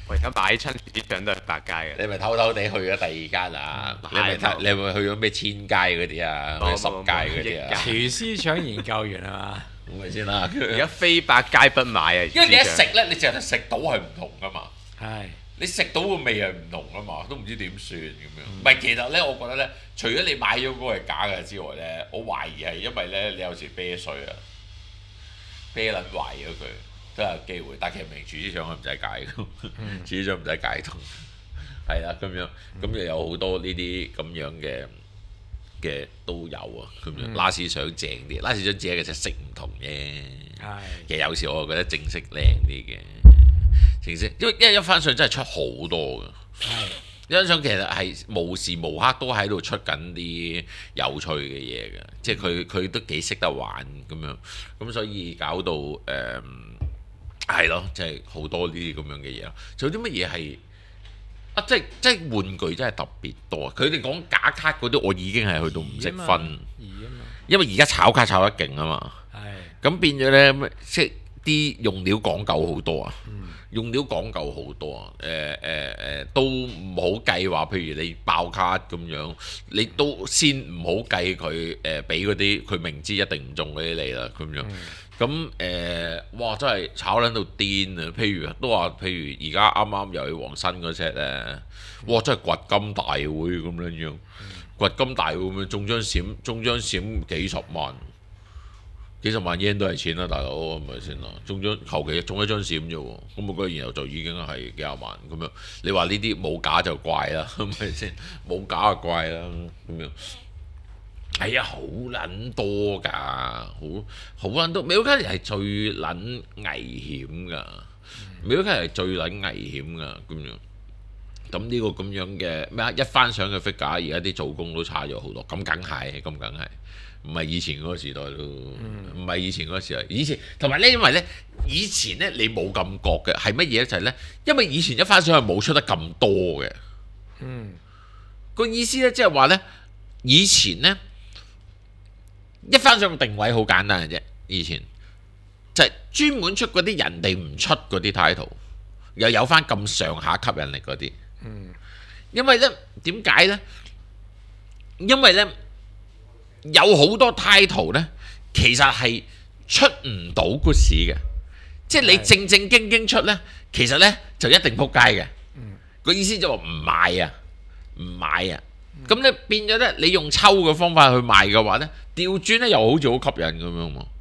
我而家買親啲獎都係百佳嘅。 你咪偷偷地去咗第二間啊？你咪去咗咩千佳嗰啲啊？咩十佳嗰啲啊？ 廚師長研究員係嘛？ 咁咪先啦。 而家非百佳不買啊！ 因為你一食咧，你淨係食到係唔同噶嘛。 係。 你食到個味係唔同啊嘛，都唔知點算咁樣。唔係，其實咧，我覺得咧，除咗你買咗嗰個係假嘅之外咧，我懷疑係因為咧，你有時啤水啊，啤撚壞咗佢都有機會。但係其實明廚師長佢唔使解嘅，廚師長唔使解凍，係啦咁樣。咁又有好多呢啲咁樣嘅都有啊，咁樣拉絲想正啲，拉絲想正嘅就色唔同啫。其實有時我覺得正色靚啲嘅。因為一番賞真係出好多㗎，一番賞其實係無時無刻都喺度出緊啲有趣嘅嘢嘅，即係佢都幾識得玩咁樣，咁所以搞到係咯，即係好多呢啲咁樣嘅嘢咯。仲有啲乜嘢係啊？即係玩具真係特別多。佢哋講假卡嗰啲，我已經係去到唔識分，因為而家炒卡炒得勁啊嘛。咁變咗呢，即係啲用料講究好多啊。用料講究好多啊！都唔好計話，譬如你爆卡咁樣，你都先唔好計佢俾嗰啲佢明知一定唔中嗰啲你啦咁樣。咁哇真係炒撚到癲啊！譬如都話，譬如而家啱啱遊戲王新嗰 set 咧，哇真係掘金大會咁樣，掘金大會咁樣中張閃幾十萬。幾十萬 yen 都係錢啦，大佬係咪先啦？中求其中一張閃啫喎，咁我覺得然後就已經係幾廿萬咁樣。你話呢啲冇假就怪啦，係咪先？冇假就怪啦咁樣。係啊，好撚多㗎，好撚多。美國卡係最撚危險㗎，美國卡係最撚危險㗎咁樣。咁呢個咁樣嘅咩一番賞嘅 figure，而家啲做工都差咗好多。咁梗係，唔係以前嗰個時代咯，唔係以前嗰個時代。以前同埋咧，因為咧以前咧你冇感覺嘅係乜嘢咧？就係咧，因為以前一番賞係冇出得咁多嘅。個意思咧，即係話咧，以前咧一番賞嘅定位好簡單嘅啫。以前就係專門出嗰啲人哋唔出嗰啲 title，又有翻咁上下吸引力嗰啲。因為咧點解咧？因為咧。有好多 title 咧，其實係出唔到 good 市嘅，即係你正正經經出咧，其實咧就一定撲街嘅。個意思就話唔買啊，唔買啊。咁咧變咗咧，你用抽嘅方法去賣嘅話咧，調轉咧又好似好吸引咁樣喎。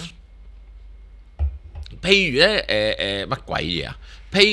譬如咧乜鬼嘢啊？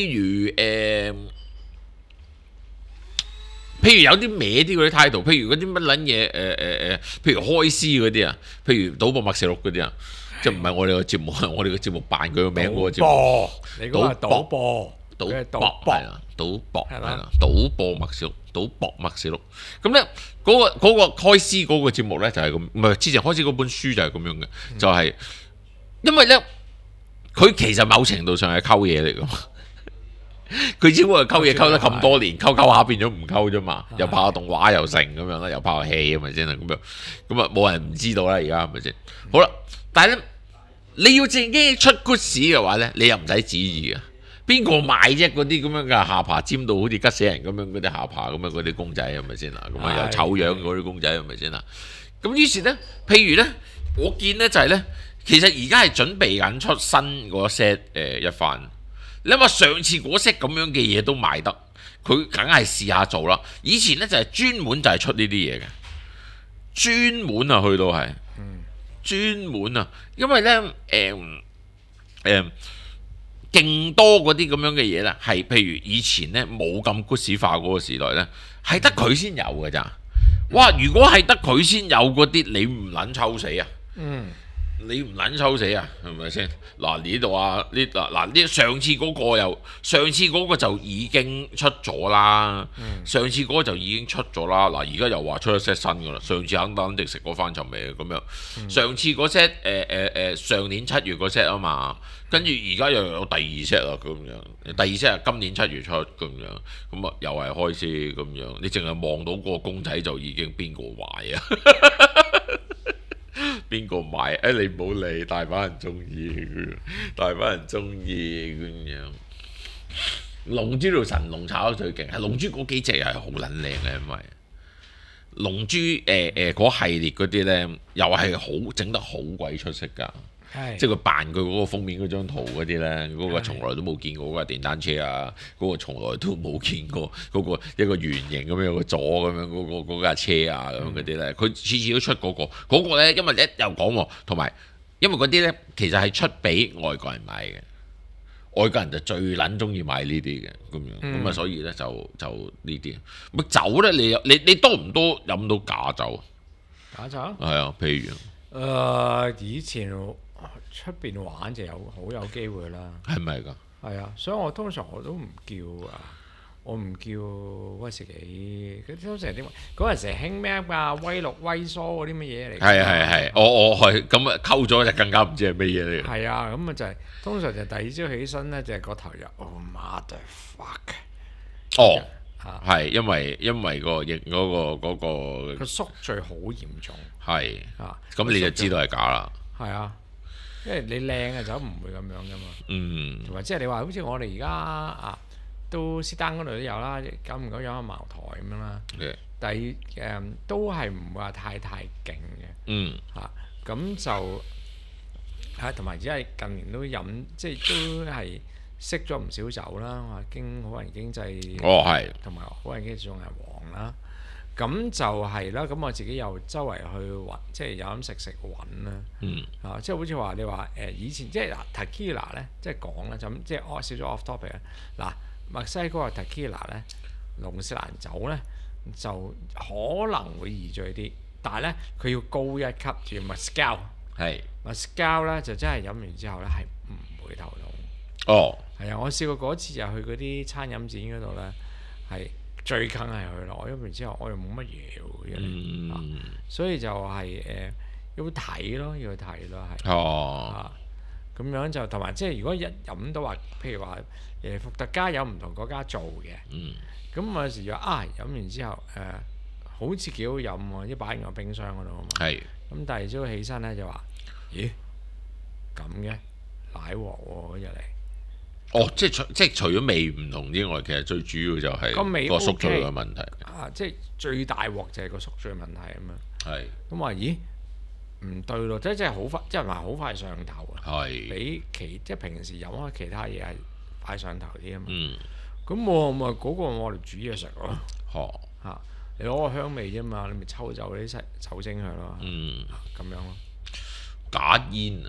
譬如有啲歪啲嗰啲態度，譬如嗰啲乜撚嘢譬如開絲嗰啲啊，譬如賭博默示錄嗰啲啊，即係唔係我哋個節目，係我哋個節目扮佢個名嗰個節目。 你講係賭博係啦，賭博默示錄，賭博默示錄。咁咧嗰個開絲嗰個節目咧就係咁，唔係之前開絲嗰本書就係咁樣嘅，就係因為咧佢其實某程度上係溝嘢嚟㗎嘛。佢只不過溝嘢溝得咁多年，溝下變咗唔溝啫嘛，又拍下動畫又成咁樣啦，又拍下戲咁咪先啦，咁啊冇人唔知道啦，而家係咪先？好啦，但係咧你要自己出 good 市嘅話咧，你又唔使旨意嘅，邊個買啫？嗰啲咁樣嘅下巴尖到好似吉死人咁樣嗰啲下巴咁樣嗰啲公仔係咪先啦？咁啊又醜樣嗰啲公仔係咪先啦？咁於是咧，譬如咧，我見咧就係咧，其實而家係準備緊出新嗰 set 一番。你話上次嗰 set 咁樣嘅嘢都賣得，佢梗係試下做啦。以前咧就係專門就係出呢啲嘢嘅，專門啊去到係，專門啊，因為咧勁多嗰啲咁樣嘅嘢咧，係譬如以前咧冇咁 good 市化嗰個時代咧，係得佢先有嘅咋。哇！如果係得佢先有嗰啲，你唔撚抽死啊？你唔撚抽死啊？係咪先？嗱呢度啊，呢上次嗰個就已經出咗啦。上次嗰個就已經出咗啦。嗱而家又話出咗 set 新噶啦。上次肯定食過翻尋味咁樣。上次嗰 set 上年7月嗰 set 啊嘛，跟住而家又有第二 set 啦咁樣。第二 set 係今年7月出咁樣，咁啊又係開先咁樣。你淨係望到嗰個公仔就已經邊個壞啊？邊個買？你唔好理，大把人中意，大把人中意咁樣。 龍珠度神龍炒得最勁，係龍珠嗰幾隻又係好撚靚嘅，因為龍珠嗰系列嗰啲咧，又係好整得好鬼出色㗎。即係佢扮佢嗰個封面嗰張圖嗰啲咧，嗰個從來都冇見過嗰個電單車啊，嗰個從來都冇見過嗰個一個圓形咁樣有個座咁樣嗰架車啊咁樣嗰啲咧，佢次次都出嗰個咧，因為一又講喎，同埋因為嗰啲咧其實係出俾外國人買嘅，外國人就最撚中意買呢啲嘅咁樣，咁啊所以咧就呢啲。乜酒咧？你多唔多飲到假酒？ 假酒？係啊，譬如以前出邊玩就好有機會啦。 係咪㗎？ 係啊，所以我通常我都唔叫啊，我唔叫威士忌。佢通常點？嗰陣時興咩㗎？威六威疏嗰啲乜嘢嚟？ 係，我係咁啊，溝咗就更加唔知係乜嘢嚟。 係啊，咁啊就係通常就第二朝起身咧，就係個頭就 Oh mother fuck！ 哦，係因為個型嗰個個宿醉好嚴重。 係咁你就知道係假啦。 係啊。因為你靚嘅酒唔會咁樣噶嘛，同埋即係你話好似我哋而家都斯丹嗰度都有啦，久唔久有下茅台咁樣啦，但係都係唔會話太勁嘅，咁就同埋只係近年都飲，即係都係識咗唔少酒啦，話經好人經濟，同埋好人經濟仲係黃啦。咁就係啦，咁我自己又周圍去揾，即係有飲食揾啦。即係好似話你話以前即係tequila 咧，即係講啦，就即係少咗 off topic 啊。嗱，墨西哥嘅 tequila 咧，龍舌蘭酒咧就可能會易醉啲，但係咧佢要高一級，叫 mezcal。mezcal 咧就真係飲完之後咧係唔會頭痛。係啊，我試過嗰次就去嗰啲餐飲展嗰度咧，係。最近係去咯，飲完之後我又冇乜嘢喎，所以就係要睇咯，係。咁樣就同埋即係如果一飲到話，譬如話伏特加有唔同國家做嘅，咁有時就飲完之後好似幾好飲喎，一擺喺個冰箱嗰度啊嘛。咁第二朝起身咧就話，咦咁嘅奶鑊喎嗰日嚟。 即係除咗味唔同之外，其實最主要就係個宿醉嘅問題。 即係最大鑊就係個宿醉問題啊嘛。咁話咦唔對咯，即係好快，即係話好快上頭啊。比即係平時飲開其他嘢係快上頭啲啊嘛。咁我咪嗰個我哋煮嘢食咯。你攞個香味啫嘛，你咪抽走啲酒精佢咯。咁樣咯。 假煙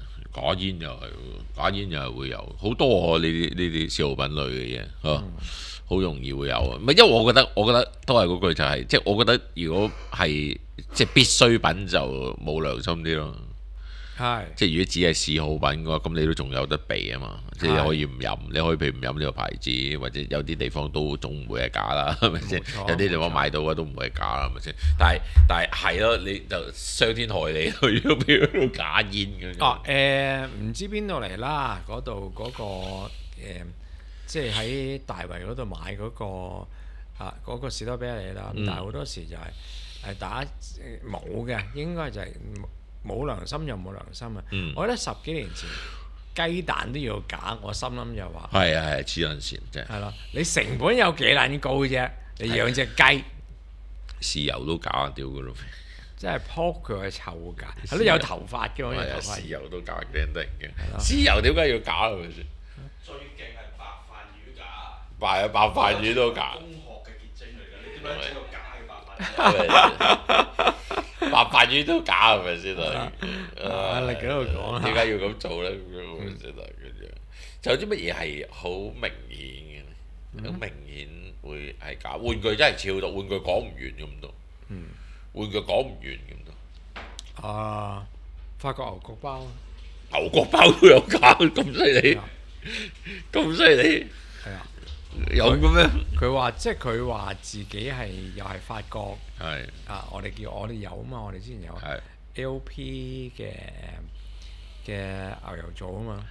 又係會有好多呢啲消耗品類嘅嘢，好容易會有啊。唔係因為我覺得都係嗰句就係，即係我覺得如果係即係必需品就冇良心啲咯。即係如果只係嗜好品嘅話，咁你都仲有得避啊嘛。即係你可以唔飲，你可以譬如唔飲呢個牌子，或者有啲地方都總唔會係假啦，係咪先？有啲地方買到嘅都唔會係假啦，係咪先？但係咯，你就傷天害理去咗譬如假煙嘅。 唔知邊度嚟啦？嗰度嗰個即係喺大圍嗰度買嗰個士多啤梨啦。但係好多時就係打冇嘅，應該就係。冇良心又冇良心啊！我覺得10幾年前雞蛋都要假，我心諗就話係黐撚線啫。係咯，你成本有幾撚高啫？你養隻雞， 豉油都假屌㗎咯！ 真係撲佢係臭㗎，係咯有頭髮嘅嘛？ 豉油都假驚得人嘅，豉油點解要假係咪先？ 最勁係白飯魚假， 白飯魚都假。 工學嘅結晶嚟㗎，你點解整個假嘅白飯魚？ 白飯魚都假係咪先啊？ 你喺度講點解要咁做咧？咁樣先啊！就有啲乜嘢係好明顯嘅？好明顯會係假。玩具真係超多，玩具講唔完咁多。玩具講唔完咁多。 法國牛角包。 牛角包都有假，咁犀利，咁犀利。 係啊。 有嘅咩？ 佢話即係佢話自己係又係法國。我哋有啊嘛，我哋之前有 LP 嘅牛油做啊嘛。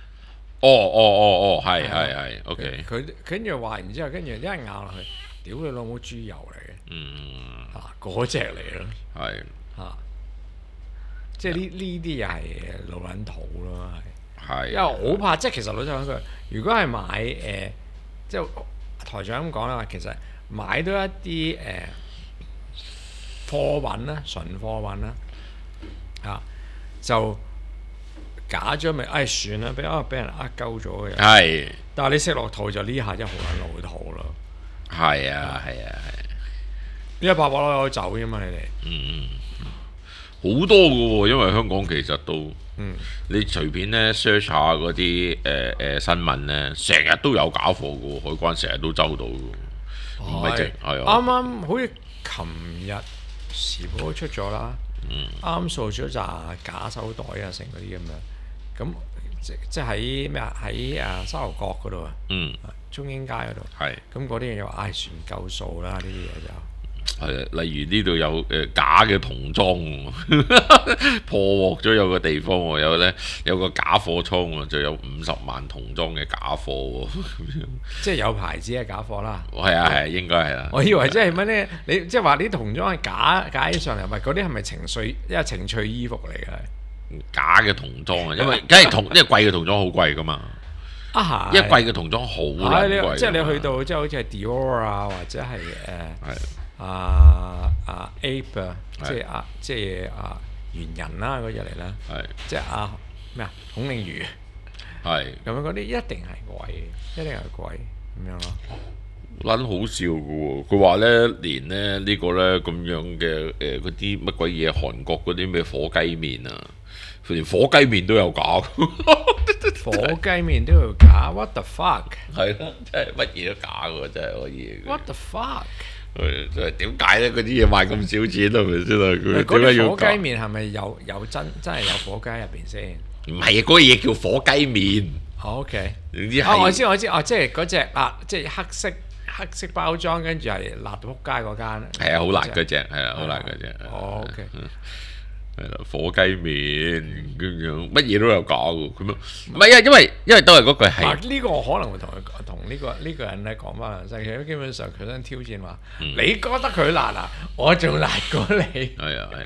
係 OK。 佢跟住話完之後，跟住一咬落去，屌你老母豬油嚟嘅。嗰隻嚟咯。即係呢啲又係老撚土咯，係。因為我好怕，即係其實老實講句，如果係買即係台長咁講啦，其實買到一啲貨品啦，純貨品啦，就假咗咪算啦，俾人呃鳩咗嘅。 係。 但係你食落肚就呢下真係好撚老土咯。 係啊。 呢100攞有走啫嘛，你哋。 好多嘅喎，因為香港其實都，你隨便咧 search 下嗰啲新聞咧，成日都有假貨嘅喎，海關成日都周到嘅喎，唔係淨係啊。 啱啱好似琴日時報都出咗啦，啱掃咗扎假手袋啊，成嗰啲咁樣，咁即係喺咩啊？喺沙頭角嗰度啊，中英街嗰度，咁嗰啲嘢又話算夠數啦，呢啲嘢就。 係啊，例如呢度有假嘅童裝喎，破獲咗有個地方喎，有個假貨倉喎，就有50萬童裝嘅假貨喎， 即係有牌子嘅假貨啦。 係啊，應該係啦。 我以為即係乜咧？你即係話啲童裝係假起上嚟，唔係嗰啲係咪情趣衣服嚟嘅？ 假嘅童裝啊，因為梗係因為貴嘅童裝好貴噶嘛。因為貴嘅童裝好撚貴。即係你去到即係好似係 Dior 啊，或者係Ape 啊，即係猿人啦嗰隻嚟啦，即係咩啊孔令魚，咁樣嗰啲一定係貴咁樣咯。 撚好笑嘅喎，佢話咧連咧呢個咧咁樣嘅嗰啲乜鬼嘢韓國嗰啲咩火雞麵啊，連火雞麵都有假， 火雞麵都有假 ，what the fuck？ 係啦，真係乜嘢都假嘅，真係可以。 What the fuck？ 點解咧？嗰啲嘢賣咁少錢係咪先啊？佢點解要火雞麵係咪有真係有火雞入邊先？ 唔係啊，嗰個嘢叫火雞麵。 OK。我知，即係嗰隻即係黑色包裝，跟住係辣到撲街嗰間。 係啊，好辣嗰隻，係啊，好辣嗰隻。 OK。 係啦，火雞麵咁樣，乜嘢都有假嘅，咁樣唔係啊，因為都係嗰句係。 呢個我可能會同呢個人咧講翻兩聲，其實基本上佢想挑戰話，你覺得佢辣啊，我仲辣過你。 係啊。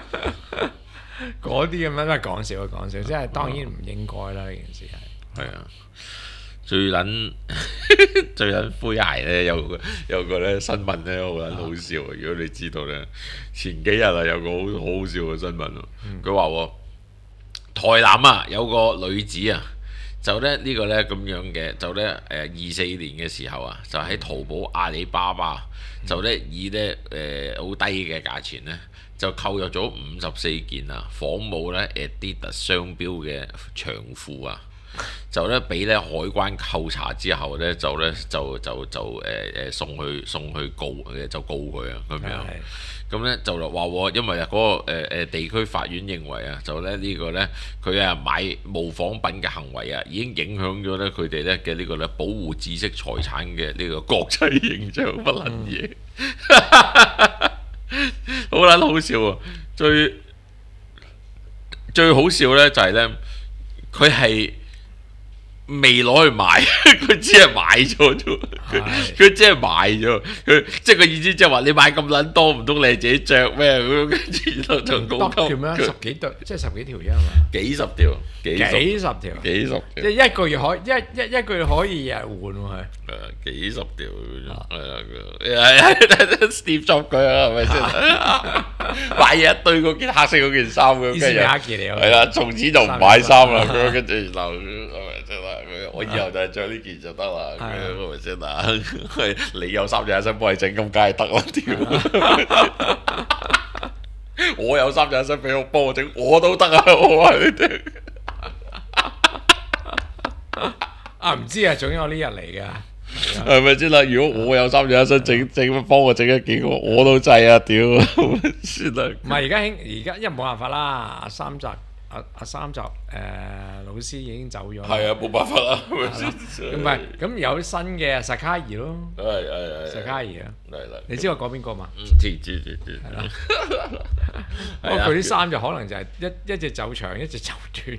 嗰啲咁樣都係講笑，即係當然唔應該啦，呢件事係。 係啊。最撚灰鞋咧，有個咧新聞咧好撚好笑啊！如果你知道咧，前幾日啊有個好好笑嘅新聞咯。佢話台南啊有個女子啊，就咧呢個咧咁樣嘅，就咧24年嘅時候啊，就喺淘寶阿里巴巴就咧以咧好低嘅價錢咧，就購入咗54件啊仿冒咧 Adidas 商標嘅長褲啊。就咧俾咧海關扣查之後咧，就送去告就告佢啊咁樣。咁咧就話因為嗰個地區法院認為啊，就咧呢個咧佢買模仿品嘅行為啊，已經影響咗咧佢哋咧嘅呢個咧保護知識財產嘅呢個國際形象不撚嘢，好撚好笑啊！最好笑咧就係咧佢係。未攞去賣，佢只係買咗啫。佢只係買咗，佢即係個意思，即係話你買咁撚多，唔通你自己着咩？咁跟住然後就高級。 條咩？10幾對，即係10幾條啫係嘛？ 幾十條， 幾十條，即係一個月可以日換喎幾十條係 Steve Jobs 佢啊，係咪先？買嘢一堆嗰件黑色嗰件衫咁，跟住係啦，從此就唔買衫啦。咁跟住然後我以後就係着呢件就得啦，係咪先啊？你有3隻一身幫你整，咁梗係得啦！屌，我有3隻一身俾我幫我整，我都得啊！我話你哋唔知啊，總有呢日嚟㗎， 係咪先啦？如果我有3隻一身整幫我整一件，我都制啊！屌，算啦。 唔係而家因為冇辦法啦，三集。阿三集老師已經走咗， 係啊，冇辦法啦，係咪先？ 唔係咁有新嘅薩卡爾咯， 係薩卡爾啊， 係。 你知我講邊個嘛？ 知。 係啦，不過佢啲衫就可能就係一隻走長，一隻走短。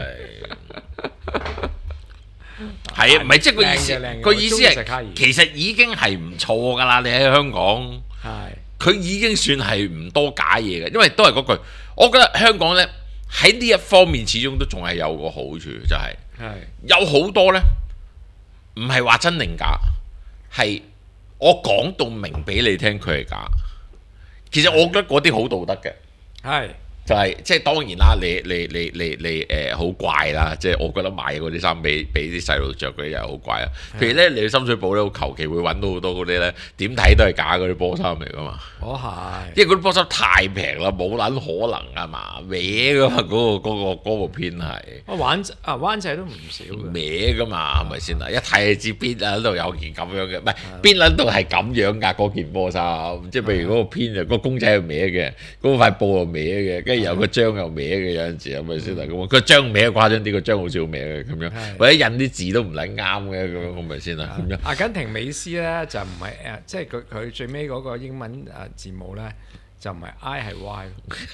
係啊，唔係即係個意思係其實已經係唔錯㗎啦。你喺香港，佢已經算係唔多假嘢嘅，因為都係嗰句，我覺得香港咧。喺呢一方面，始終都仲係有個好處，就係有好多呢，唔係話真定假， 係我講到明俾你聽佢係假。其實我覺得嗰啲好道德嘅。 係。 就係即係當然啦，你好怪啦，即係我覺得買嗰啲衫俾啲細路着嗰啲又好怪啊。譬如咧，你去深水埗咧，好求其會揾到好多嗰啲咧，點睇都係假嗰啲波衫嚟噶嘛。 係。 因為嗰啲波衫太平啦，冇撚可能啊嘛，歪噶嘛，嗰個片係。 灣仔都唔少嘅。 歪噶嘛，係咪先啊？一睇就知邊撚度有件咁樣嘅，唔係邊撚度係咁樣㗎嗰件波衫。即係譬如嗰個片就個公仔係歪嘅，嗰塊布又歪嘅，有個章又歪嘅，有陣時係咪先啊？咁個章歪誇張啲，個章好少歪嘅咁樣，或者印啲字都唔撚啱嘅咁樣，係咪先啊？咁樣。 阿根廷美斯咧就唔係即係佢最尾嗰個英文字母咧就唔係 I 係 Y，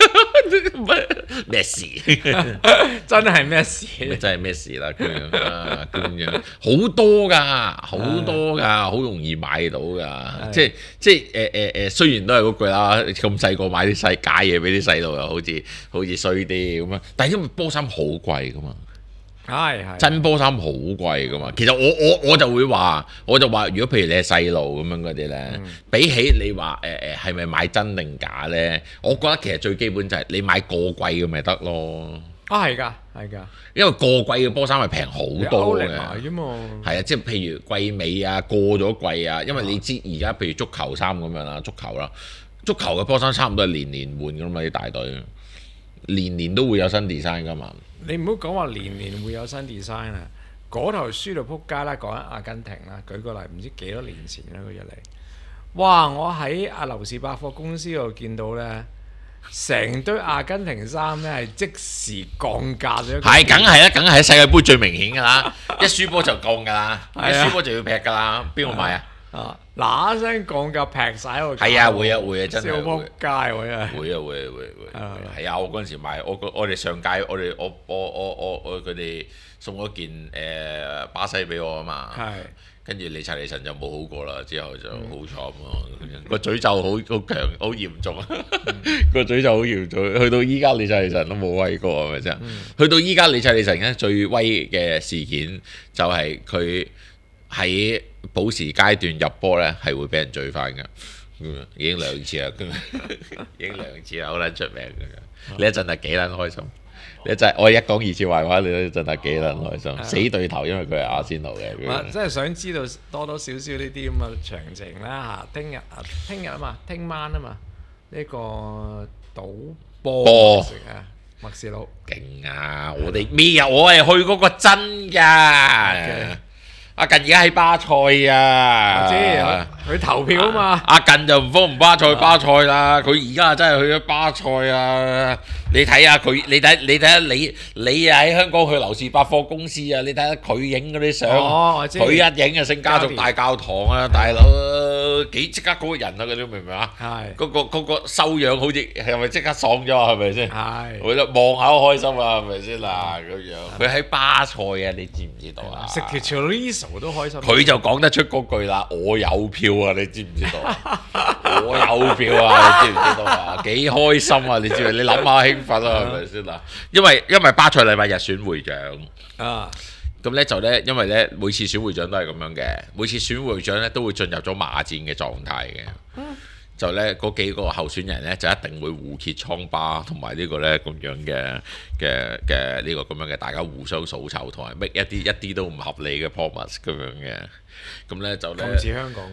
咩事？ 真係咩事？ 真係咩事啦？咁樣好多㗎，好容易買到㗎。即係雖然都係嗰句啦，咁細個買啲假嘢俾啲細路又好似衰啲咁樣，但係因為波衫好貴㗎嘛。 係真波衫好貴噶嘛，其實我就會話，如果譬如你係細路咁樣嗰啲咧，比起你話係咪買真定假咧，我覺得其實最基本就係你買過貴嘅咪得咯。 係㗎， 因為過貴嘅波衫係平好多嘅。係啊，即係譬如季尾啊，過咗季啊，因為你知而家譬如足球衫咁樣啦，足球嘅波衫差唔多係年換㗎嘛，啲大隊年都會有新 design 㗎嘛。 你唔好講話年會有新 design 啊！嗰頭輸到撲街啦，講緊阿根廷啦，舉個例，唔知幾多年前啦佢入嚟，哇！我喺阿劉氏百貨公司度見到咧，成堆阿根廷衫咧係即時降價咗。 係，梗係啦，梗係喺世界盃最明顯㗎啦，一輸波就降㗎啦，一輸波就要劈㗎啦，邊個買啊？ 嗱一聲降價劈曬喺度。 係啊，會啊，真係笑撲街喎真係。 會。係啊，我嗰陣時買，我哋上屆我佢哋送咗件巴西俾我啊嘛。係。跟住李察利臣就冇好過啦，之後就好慘咯。個詛咒好強，好嚴重啊！個詛咒好嚴重，去到依家李察利臣都冇威過係咪先？去到依家李察利臣咧最威嘅事件就係佢喺補時階段入波咧係會俾人追翻㗎，已經2次啦，已經2次啦，好撚出名㗎。你一陣係幾撚開心？你真係我一講2次壞話，你一陣係幾撚開心？死對頭，因為佢係阿仙奴嘅。 真係想知道多少少呢啲咁嘅詳情啦嚇。聽日啊嘛，聽晚啊嘛，呢個賭波麥士佬勁啊！我哋咩啊？我係去嗰個真㗎。阿近而家喺巴塞啊！ 我知佢投票啊嘛。 阿近就唔幫巴塞啦，佢而家真係去咗巴塞啊！你睇下佢，你睇下你啊喺香港去劉氏百貨公司啊，你睇下佢影嗰啲相，佢一影就聖家族大教堂啊，大佬幾即刻嗰個人啊，嗰啲明唔明啊？係嗰個修養好似係咪即刻爽咗啊？係咪先？係。我就望下好開心啊，係咪先嗱咁樣？佢喺巴塞啊，你知唔知道啊？ 食條 chorizo 都開心。 佢就講得出嗰句啦，我有票啊！你知唔知道啊？我有票啊！你知唔知道啊？幾開心啊！你知唔知？你諗下興奮啊，係咪先啊？因為巴塞禮拜日選會長啊，咁咧就咧，因為咧每次選會長都係咁樣嘅，每次選會長咧都會進入咗罵戰嘅狀態嘅。就咧嗰幾個候選人咧就一定會互揭瘡疤，同埋呢個咧咁樣嘅呢個咁樣嘅大家互相數臭，同埋 make 一啲都唔合理嘅 promise 咁樣嘅。咁咧就咧， 好似香港。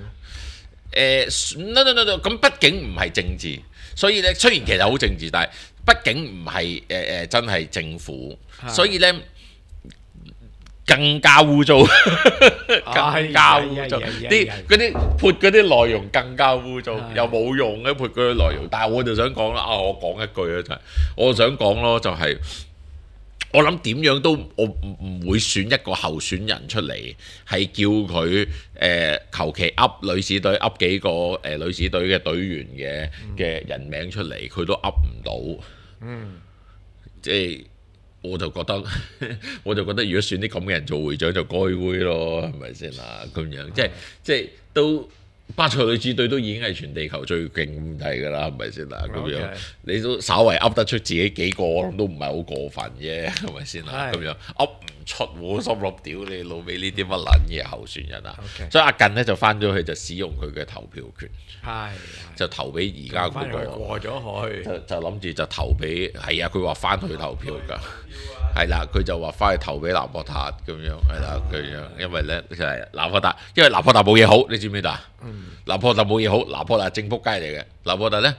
no，咁畢竟唔係政治，所以咧雖然其實好政治，但係畢竟唔係真係政府，所以咧更加污糟，更加污糟啲嗰啲潑嗰啲內容更加污糟，又冇用嘅潑嗰啲內容。但係我就想講啦，我講一句咧就係，我想講咯就係。我諗點樣都我唔會選一個候選人出嚟，係叫佢求其噏女子隊噏幾個女子隊嘅隊員嘅人名出嚟，佢都噏唔到。即係我就覺得，如果選啲咁嘅人做會長就該會咯，係咪先啊？咁樣即係都。巴塞女子隊都已經係全地球最勁咁睇㗎啦，係咪先啊？咁樣你都稍為噏得出自己幾個，我諗都唔係好過分啫，係咪先啊？咁樣噏唔出喎，心諗屌你老味呢啲乜撚嘢候選人啊 OK 所以阿近呢就翻咗去就使用佢嘅投票權， 係就投俾而家嗰翻嚟個， 過咗去， 就諗住就投俾係啊，佢話翻去投票㗎。係啦，佢就話翻去投俾拿破達咁樣，係啦咁樣，因為咧就係拿破達，因為拿破達冇嘢好，你知唔知道啊？拿破達冇嘢好，拿破達正仆街嚟嘅。拿破達咧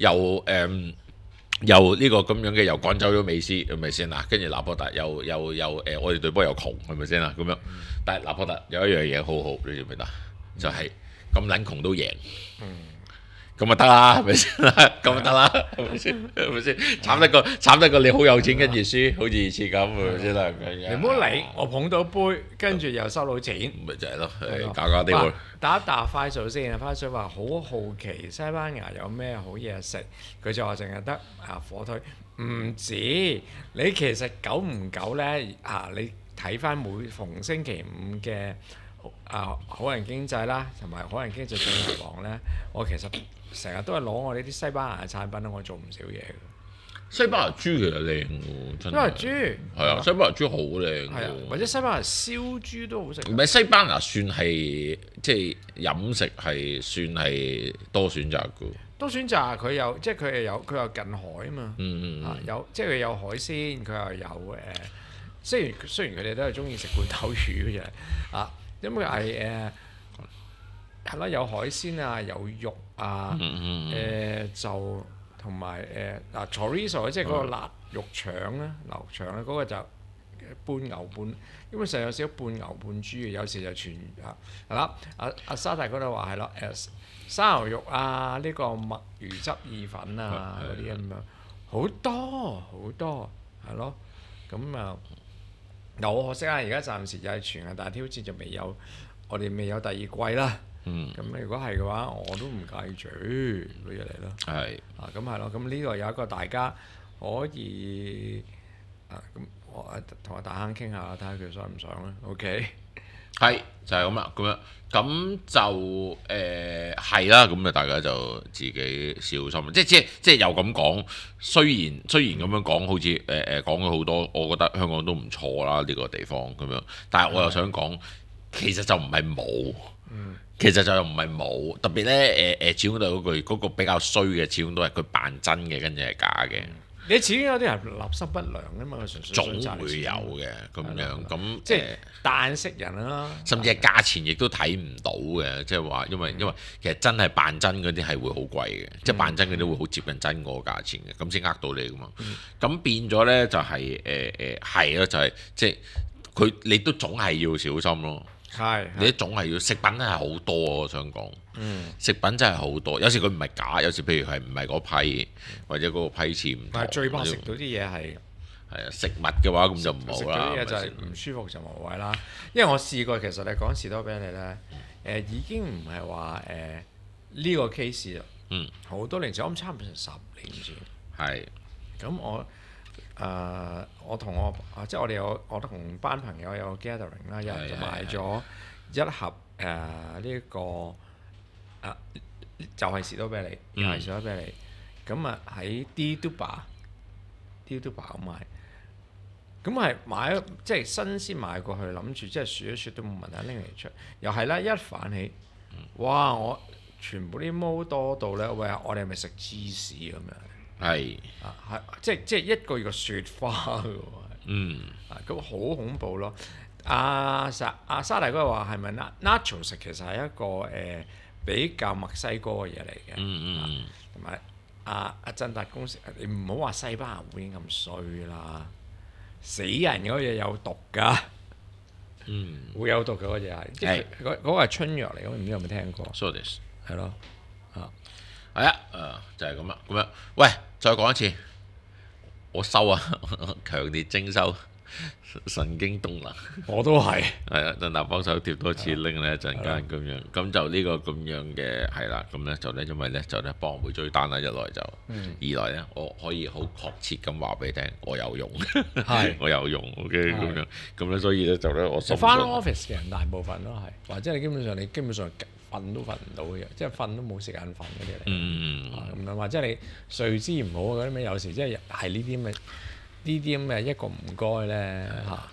又呢個咁樣嘅，又趕走咗美斯，係咪先啊？跟住拿破達又我哋隊波又窮，係咪先啊？咁樣，但係拿破達有一樣嘢好好，你知唔知啊？就係咁撚窮都贏。咁咪得啦，係咪先啦？咁咪得啦，係咪先？係咪先？慘得過你好有錢跟住輸，好似以前咁，係咪先啦？ 你唔好理，我捧到杯，跟住又收到錢， 咪就係咯，搞搞啲喎。 打一打快數先啊！快數話好好奇西班牙有咩好嘢食，佢就話淨係得火腿，唔止。你其實久唔久咧你睇翻每逢星期五嘅好人經濟啦，同埋好人經濟進入榜咧，我其實成日都係攞我呢啲西班牙嘅產品我做唔少嘢嘅。 西班牙豬其實靚喎，真係。 西班牙豬係啊，西班牙豬好靚係啊， 喎。 或者西班牙燒豬都好食。 唔係西班牙算係即係飲食係算係多選擇嘅。 多選擇佢有即係佢又近海啊嘛。有即係佢有海鮮，佢又有雖然佢哋都係中意食罐頭魚嘅啫因為係啦，有海鮮啊，有肉啊，就同埋chorizo 即係嗰個辣肉腸咧，牛腸咧嗰個就半牛半，基本上有少少半牛半豬嘅，有時就全係啦。阿沙大嗰度話係咯，生牛肉啊，呢個墨魚汁意粉啊嗰啲咁樣好多係咯，咁好可惜啊！而家暫時就係全亞大挑戰就未有，我哋未有第二季啦。咁如果係嘅話，我都唔介意住嗰嘢嚟咯。 係咁係咯，咁呢個有一個大家可以咁我同阿大坑傾下，睇下佢想唔想啦。OK， 係就係咁啦，咁就係啦，咁大家就自己小心。即係又咁講，雖然咁樣講，好似講咗好多，我覺得香港都唔錯啦，呢個地方咁樣。但係我又想講，其實就唔係冇。其實就又唔係冇，特別咧始終都係嗰句嗰個比較衰嘅，始終都係佢扮真嘅，跟住係假嘅。 你始終有啲人立心不良㗎嘛，佢純粹總會有嘅咁樣，咁即係彈識人啦。 甚至係價錢亦都睇唔到嘅，即係話因為其實真係扮真嗰啲係會好貴嘅，即係扮真嗰啲會好接近真嗰個價錢嘅，咁先呃到你噶嘛。咁變咗咧就係係咯，就係即係你都總係要小心咯。你都總係要食品係好多，我想講。食品真係好多，有時佢唔係假，有時譬如係唔係嗰批，或者嗰個批次唔同。 但係最怕食到啲嘢係食物嘅話，咁就唔好啦。 食到啲嘢就係唔舒服就無謂啦。因為我試過，其實你講士多啤梨咧，已經唔係話呢個 case 啦。好多年前，我諗差唔多成10年前。 係。 咁我同即係我同班朋友有個 gathering 啦，有人就買咗一盒呢個就係士多啤梨，又係士多啤梨。咁喺 D-Duba 咁買，咁係買咗即係新鮮買過去，諗住即係雪一雪都冇問題拎嚟出，又係啦，一反起，哇！我全部啲毛多到咧，喂！我哋係咪食芝士咁樣？ 係即係一個月個雪花嘅喎，咁好恐怖咯！阿沙大哥話係咪 nachos 其實係一個比較墨西哥嘅嘢嚟嘅，同埋阿振達公司，你唔好話西班牙會已經咁衰啦，死人嗰嘢有毒㗎，會有毒嘅嗰嘢係，即係嗰個係春藥嚟，我唔知有冇聽過。 So this 係咯， 係啊，就係咁啦，咁樣，喂，再講一次，我收啊，強烈徵收神經動能， 我都係， 係啊，振達幫手貼多次拎咧一陣間咁樣，咁就呢個咁樣嘅係啦，咁咧就咧因為咧就咧幫我會追單啦，一來就，二來咧我可以好確切咁話俾你聽，我有用，係，我有用，OK 咁樣，咁咧所以咧就咧我翻 office 嘅人大部分都係，或者你基本上瞓都瞓唔到嘅，即係瞓都冇時間瞓嗰啲嚟，咁樣或者你睡姿唔好嗰啲咩，有時即係呢啲咁嘅一個唔該咧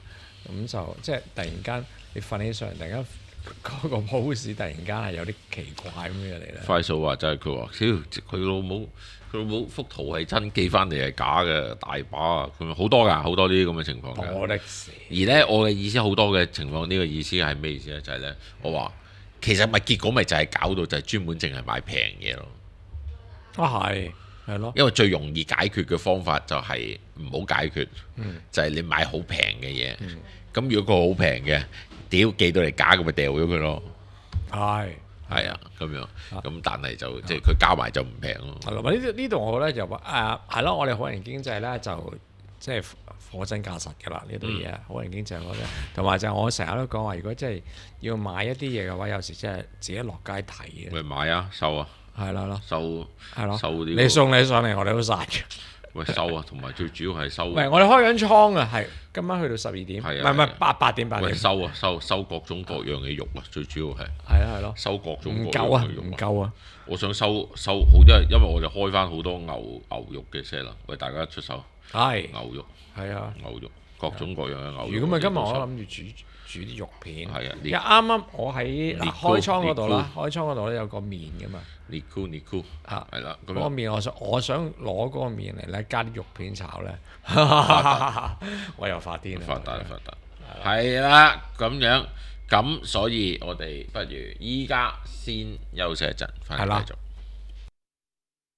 咁就即係突然間你瞓起上嚟，突然間嗰個 pose 突然間係有啲奇怪咁嘅嚟咧。 快數話就係佢話，佢老母幅圖係真，寄翻嚟係假嘅，大把啊！佢好多㗎，好多呢啲咁嘅情況㗎。 我的死！ 而呢，我嘅意思好多嘅情況，呢個意思係咩意思呢？就係呢，我話其實咪結果咪就係搞到就係專門淨係買平嘢咯。 係咯。 因為最容易解決嘅方法就係唔好解決，就係你買好平嘅嘢。咁如果個好平嘅，屌寄到嚟假咁咪掉咗佢咯。係啊，咁樣，咁但係就即係佢加埋就唔平咯。 係咯，呢度我覺得就話係咯，我哋好人經濟咧就即係貨真價實㗎啦，呢度嘢好人經濟我覺得，同埋就我成日都講話，如果真係要買一啲嘢嘅話，有時真係自己落街睇嘅。 喂，買啊，收啊， 係啦， 收係咯， 收啲。 你送你上嚟，我哋都晒嘅。 喂，收啊，同埋最主要係收。 唔係，我哋開緊倉啊，係今晚去到12點，唔係8點。 喂，收啊，收各種各樣嘅肉啊，最主要係。 係咯。 收各種各樣嘅肉。 唔夠啊！ 我想收好，因為我哋開翻好多牛肉嘅車啦，喂大家出手。 係。 牛肉。 係啊。 牛肉，各種各樣嘅牛肉。 如果咪今日我諗住煮啲肉片。 係啊。 而啱啱我喺開倉嗰度啦，開倉嗰度咧有個麵㗎嘛。 尼姑啊， 係啦， 嗰個麵我想攞嗰個麵嚟咧，加啲肉片炒咧，我又發癲啦！ 發達，係啦，咁樣，咁所以我哋不如依家先休息一陣，翻嚟繼續。